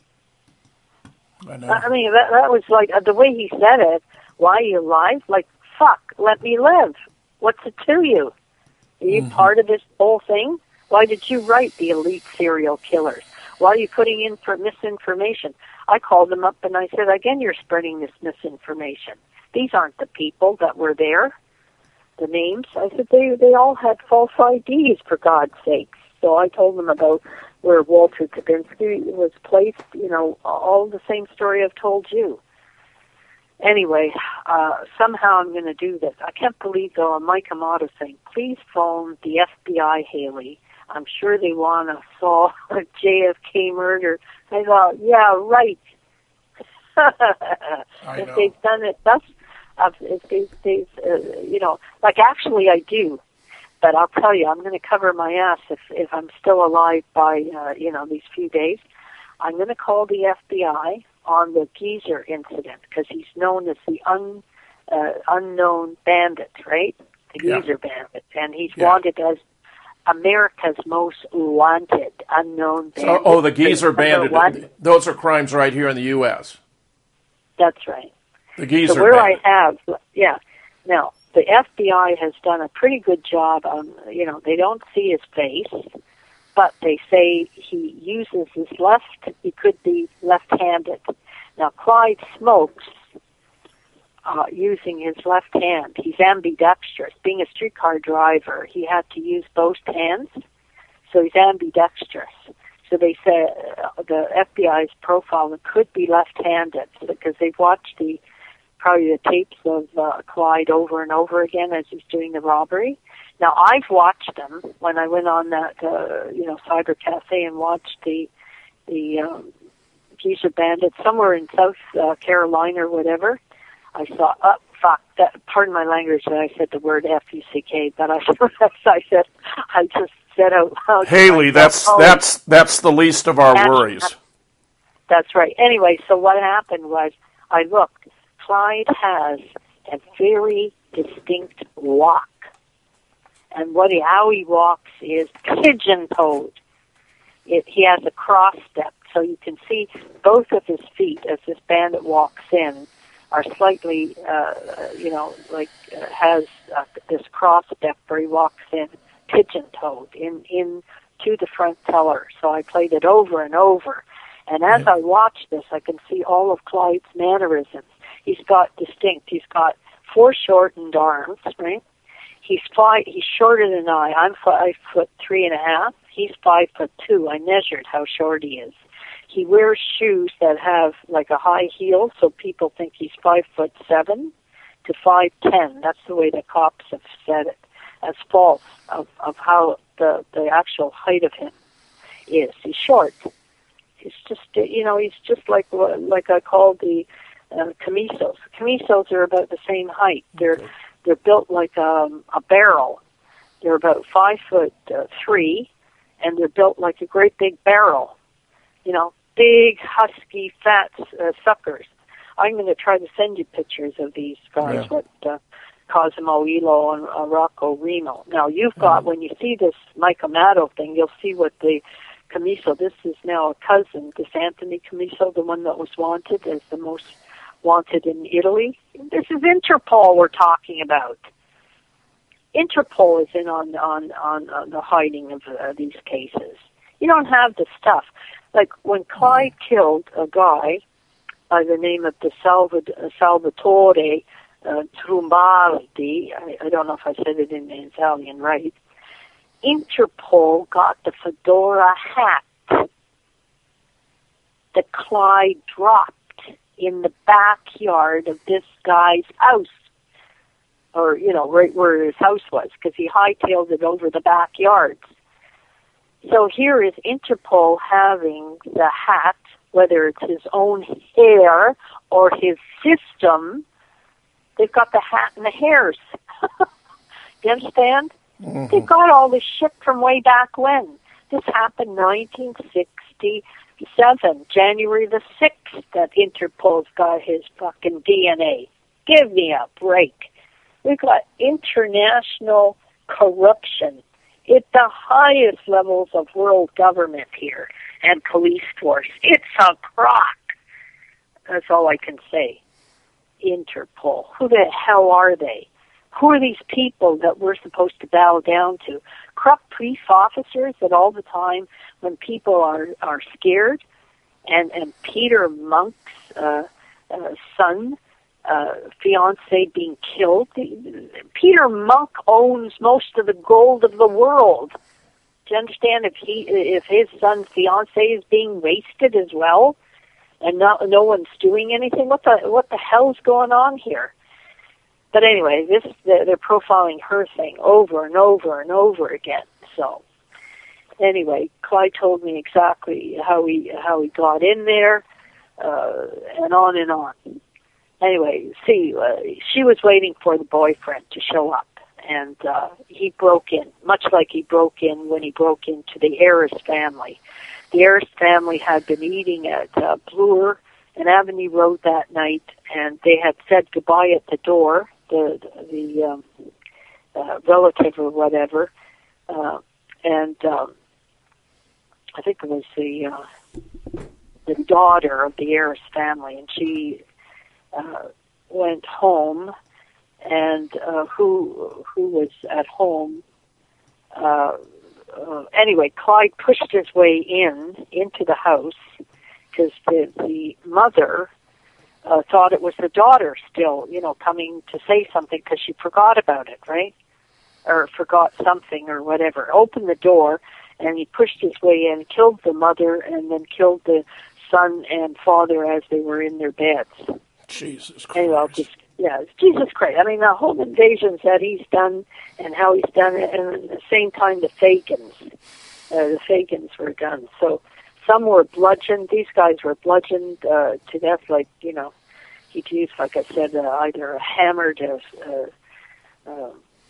I know. I mean, that, that was like, uh, the way he said it, why are you alive? Like, fuck, let me live. What's it to you? Are you mm-hmm. part of this whole thing? Why did you write the elite serial killers? Why are you putting in for misinformation? I called them up and I said, again, you're spreading this misinformation. These aren't the people that were there. The names. I said, they they all had false I Ds, for God's sakes. So I told them about where Walter Dubinsky was placed, you know, all the same story I've told you. Anyway, uh, somehow I'm going to do this. I can't believe, though, on Mike Amato saying, please phone the F B I, Haley. I'm sure they want to solve a J F K murder. I thought, yeah, right. if know. they've done it, that's, uh, if they, they've, uh, you know, like actually I do. But I'll tell you, I'm going to cover my ass if, if I'm still alive by, uh, you know, these few days. I'm going to call the F B I on the Geezer incident, because he's known as the un, uh, unknown bandit, right? the Yeah. Geezer Bandit, and he's Yeah. wanted as America's most wanted unknown bandit. So, oh, the Geezer Number Bandit. one. Those are crimes right here in the U S. That's right. The Geezer So where Bandit. I have, yeah. Now, the F B I has done a pretty good job on, you know, they don't see his face, but they say he uses his left, he could be left-handed. Now, Clyde smokes uh, using his left hand. He's ambidextrous. Being a streetcar driver, he had to use both hands, so he's ambidextrous. So they say uh, the F B I's profile could be left-handed because they've watched the probably the tapes of uh, Clyde over and over again as he's doing the robbery. Now, I've watched them when I went on that, uh, you know, cyber cafe and watched the the um, Geezer Bandit somewhere in South uh, Carolina or whatever. I saw, oh, fuck, that, pardon my language that I said the word F U C K, but I, I said, I just said out loud. Haley, that's oh, that's that's the least of our worries. That's right. Anyway, so what happened was I looked. Clyde has a very distinct walk. And what he, how he walks is pigeon-toed. It, he has a cross step, so you can see both of his feet as this bandit walks in are slightly, uh, you know, like uh, has uh, this cross step where he walks in pigeon-toed in, in to the front teller. So I played it over and over. And as Yeah. I watch this, I can see all of Clyde's mannerisms. He's got distinct. He's got foreshortened arms, right? He's five. He's shorter than I. I'm five foot three and a half. He's five foot two. I measured how short he is. He wears shoes that have like a high heel, so people think he's five foot seven to five ten. That's the way the cops have said it as false of of how the the actual height of him is. He's short. He's just you know he's just like like I called the uh, Camisos. Camisos are about the same height. They're they're built like um, a barrel. They're about five foot uh, three, and they're built like a great big barrel. You know, big, husky, fat uh, suckers. I'm going to try to send you pictures of these guys, Yeah. with uh, Cosimo Elo and uh, Rocco Reno. Now, you've got, Mm-hmm. when you see this Mike Amato thing, you'll see what the Camiso, this is now a cousin, this Anthony Camiso, the one that was wanted as the most wanted in Italy. This is Interpol we're talking about. Interpol is in on on, on, on the hiding of uh, these cases. You don't have the stuff. Like when Clyde killed a guy by the name of the Salvad- uh, Salvatore uh, Trumbaldi, I, I don't know if I said it in, in Italian right, Interpol got the fedora hat that Clyde dropped in the backyard of this guy's house, or, you know, right where his house was, because he hightailed it over the backyards. So here is Interpol having the hat, whether it's his own hair or his system, they've got the hat and the hairs. You understand? Mm-hmm. They've got all this shit from way back when. This happened nineteen sixty-seven, January the sixth, that Interpol's got his fucking D N A. Give me a break. We've got international corruption at the highest levels of world government here and police force. It's a crock. That's all I can say. Interpol. Who the hell are they? Who are these people that we're supposed to bow down to? Corrupt police officers that all the time when people are, are scared, and, and Peter Monk's uh, uh, son, uh, fiance being killed. Peter Monk owns most of the gold of the world. Do you understand if he, if his son's fiance is being wasted as well, and no, no one's doing anything? What the what the hell's going on here? But anyway, this they're profiling her thing over and over and over again. So anyway, Clyde told me exactly how he how he got in there, uh, and on and on. Anyway, see, uh, she was waiting for the boyfriend to show up, and uh, he broke in, much like he broke in when he broke into the Harris family. The Harris family had been eating at uh, Bloor and Avenue Road that night, and they had said goodbye at the door. The the um, uh, relative or whatever, uh, and um, I think it was the uh, the daughter of the heiress family, and she uh, went home, and uh, who who was at home. Uh, uh, anyway, Clyde pushed his way in into the house because the the mother uh, thought it was the daughter still, you know, coming to say something because she forgot about it, right? Or forgot something or whatever. Opened the door, and he pushed his way in, killed the mother, and then killed the son and father as they were in their beds. Jesus Christ. Anyway, just, yeah, it's Jesus Christ. I mean, the home invasions that he's done and how he's done it, and at the same time the Fagans, uh, the Fagans were done. So some were bludgeoned. These guys were bludgeoned uh, to death, like, you know, he'd use, like I said, uh, either a hammer to uh, uh,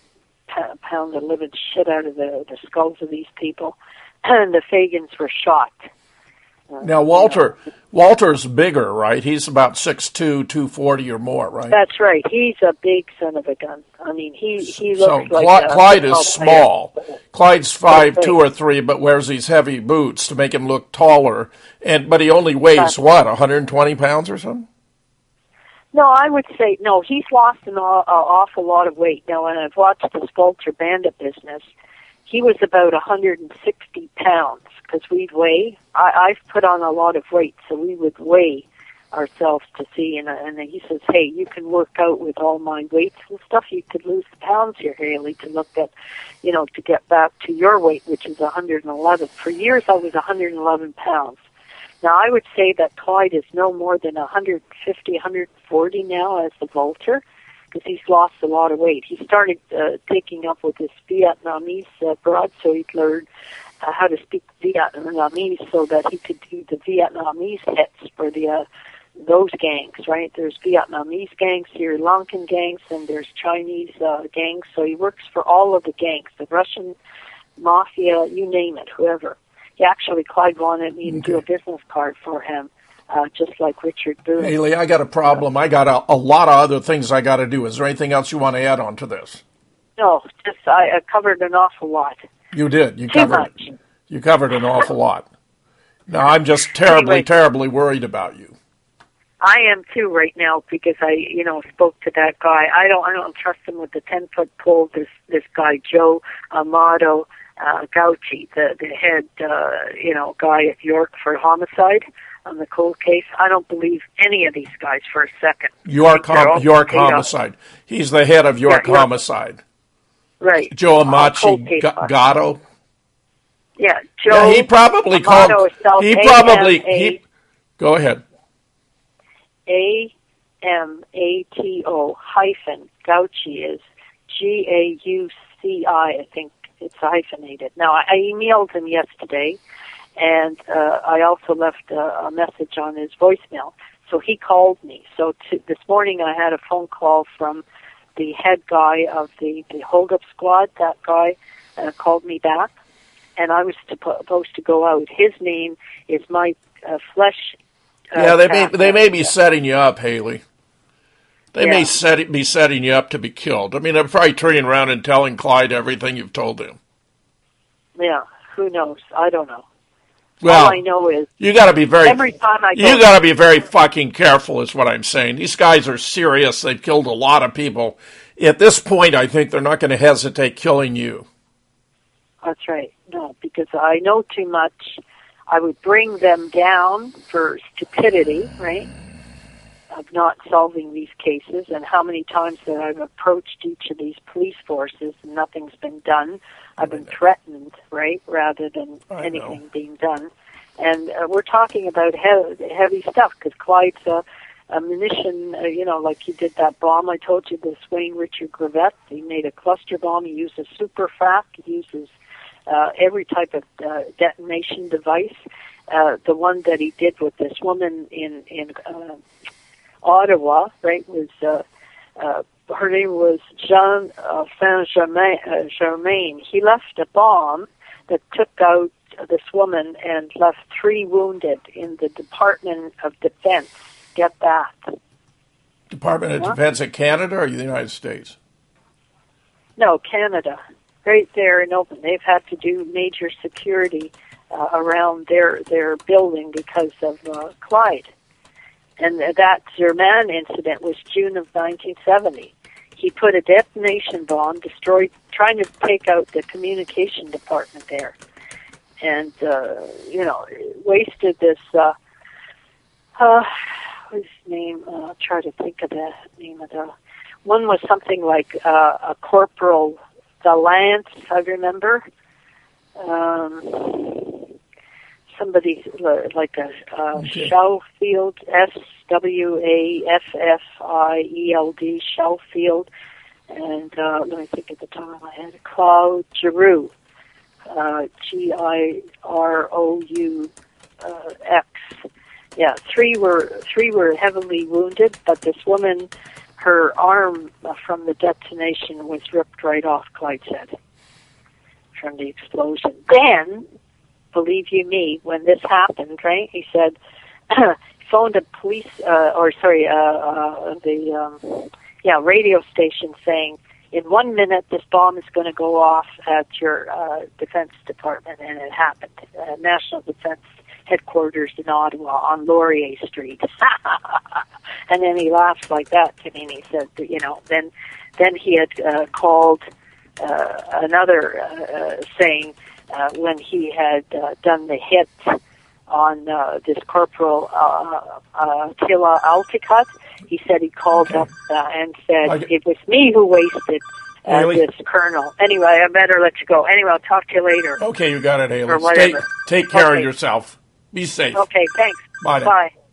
pound the living shit out of the, the skulls of these people, and the Fagans were shot. Uh, now, Walter, you know. Walter's bigger, right? He's about six two, two forty or more, right? That's right. He's a big son of a gun. I mean, he, he so looks like Clyde, a, Clyde is small. Player. Clyde's five two or three, but wears these heavy boots to make him look taller. And but he only weighs, That's what, one hundred twenty pounds or something? No, I would say, no, he's lost an aw- uh, awful lot of weight. Now, when I've watched the Sculpture Bandit business, he was about one hundred sixty pounds, because we'd weigh. I, I've put on a lot of weight, so we would weigh ourselves to see, and, and he says, hey, you can work out with all my weights and stuff. You could lose pounds here, Haley, to look at, you know, to get back to your weight, which is one hundred eleven. For years, I was one hundred eleven pounds. Now, I would say that Clyde is no more than one hundred fifty, one hundred forty now as the Vulture, because he's lost a lot of weight. He started uh, taking up with this Vietnamese uh, broad, so he'd learned uh, how to speak Vietnamese so that he could do the Vietnamese hits for the uh, those gangs, right? There's Vietnamese gangs, Sri Lankan gangs, and there's Chinese uh, gangs, so he works for all of the gangs, the Russian mafia, you name it, whoever. He actually, Clyde wanted me to okay. do a business card for him, uh, just like Richard Boone. Haley, I got a problem. I got a, a lot of other things I got to do. Is there anything else you want to add on to this? No, just I, I covered an awful lot. You did. You Too covered. much. You covered an awful lot. Now I'm just terribly, anyway, terribly worried about you. I am too right now because I, you know, spoke to that guy. I don't, I don't trust him with the ten foot pole. This, this guy Joe Amato. Uh, Gauci, the, the head, uh, you know, guy at York for homicide on the cold case. I don't believe any of these guys for a second. York, hom- York homicide. Up. He's the head of York yeah, homicide. Right. Joe Amachi uh, Gatto. Yeah, Joe. Yeah, he probably Amato called. He probably. He, go ahead. A M A T O hyphen Gauci is G A U C I, I think. It's hyphenated. Now, I emailed him yesterday, and uh, I also left a, a message on his voicemail. So he called me. So to, this morning I had a phone call from the head guy of the, the hold-up squad. That guy uh, called me back, and I was supposed to go out. His name is Mike uh, Flesh. Uh, yeah, they may, they may be setting you up, Haley. They yeah. may set, be setting you up to be killed. I mean, they're probably turning around and telling Clyde everything you've told him. Yeah, who knows? I don't know. Well, all I know is you got to be very. Every time I go, you got to be very fucking careful. Is what I'm saying. These guys are serious. They've killed a lot of people. At this point, I think they're not going to hesitate killing you. That's right. No, because I know too much. I would bring them down for stupidity, right? Of not solving these cases, and how many times that I've approached each of these police forces and nothing's been done. I've been threatened, right, rather than I anything know. being done. And uh, we're talking about he- heavy stuff, because Clyde's a, a munition, uh, you know, like he did that bomb I told you, the Wayne Richard Gravette. He made a cluster bomb. He uses super frac. He uses uh, every type of uh, detonation device. Uh, the one that he did with this woman in, in uh, Ottawa, right, was, uh, uh, her name was Jean uh, Saint-Germain. Uh, Germain. He left a bomb that took out this woman and left three wounded in the Department of Defense. Get that. Department of huh? Defense of Canada or the United States? No, Canada. Right there in open. They've had to do major security uh, around their their building because of uh, Clyde. And that Zerman incident was June of nineteen seventy. He put a detonation bomb, destroyed, trying to take out the communication department there. And, uh, you know, wasted this, uh, uh, what's his name? Uh, I'll try to think of the name of the, one was something like uh, a Corporal Valance, I remember. Um, somebody like a uh, okay. Schaufield, S W A F F I E L D, Schaufield, and uh, let me think at the top of my head, Claude Giroux, uh, G I R O U uh, X. Yeah, three were three were heavily wounded, but this woman, her arm from the detonation was ripped right off, Clyde said, from the explosion. Then, believe you me, when this happened, right, he said, he phoned a police, uh, or sorry, uh, uh, the, um, yeah, radio station saying, in one minute this bomb is going to go off at your uh, Defense Department, and it happened. Uh, National Defense Headquarters in Ottawa on Laurier Street. And then he laughed like that to me, and he said, that, you know, then then he had uh, called uh, another uh, saying uh, when he had uh, done the hit on uh, this Corporal uh, uh, Tila Alticut, he said he called okay. up uh, and said, I... it was me who wasted uh, Haley? this colonel. Anyway, I better let you go. Anyway, I'll talk to you later. Okay, you got it, Haley. Or whatever. Stay, take care okay. of yourself. Be safe. Okay, thanks. Bye. Now. Bye.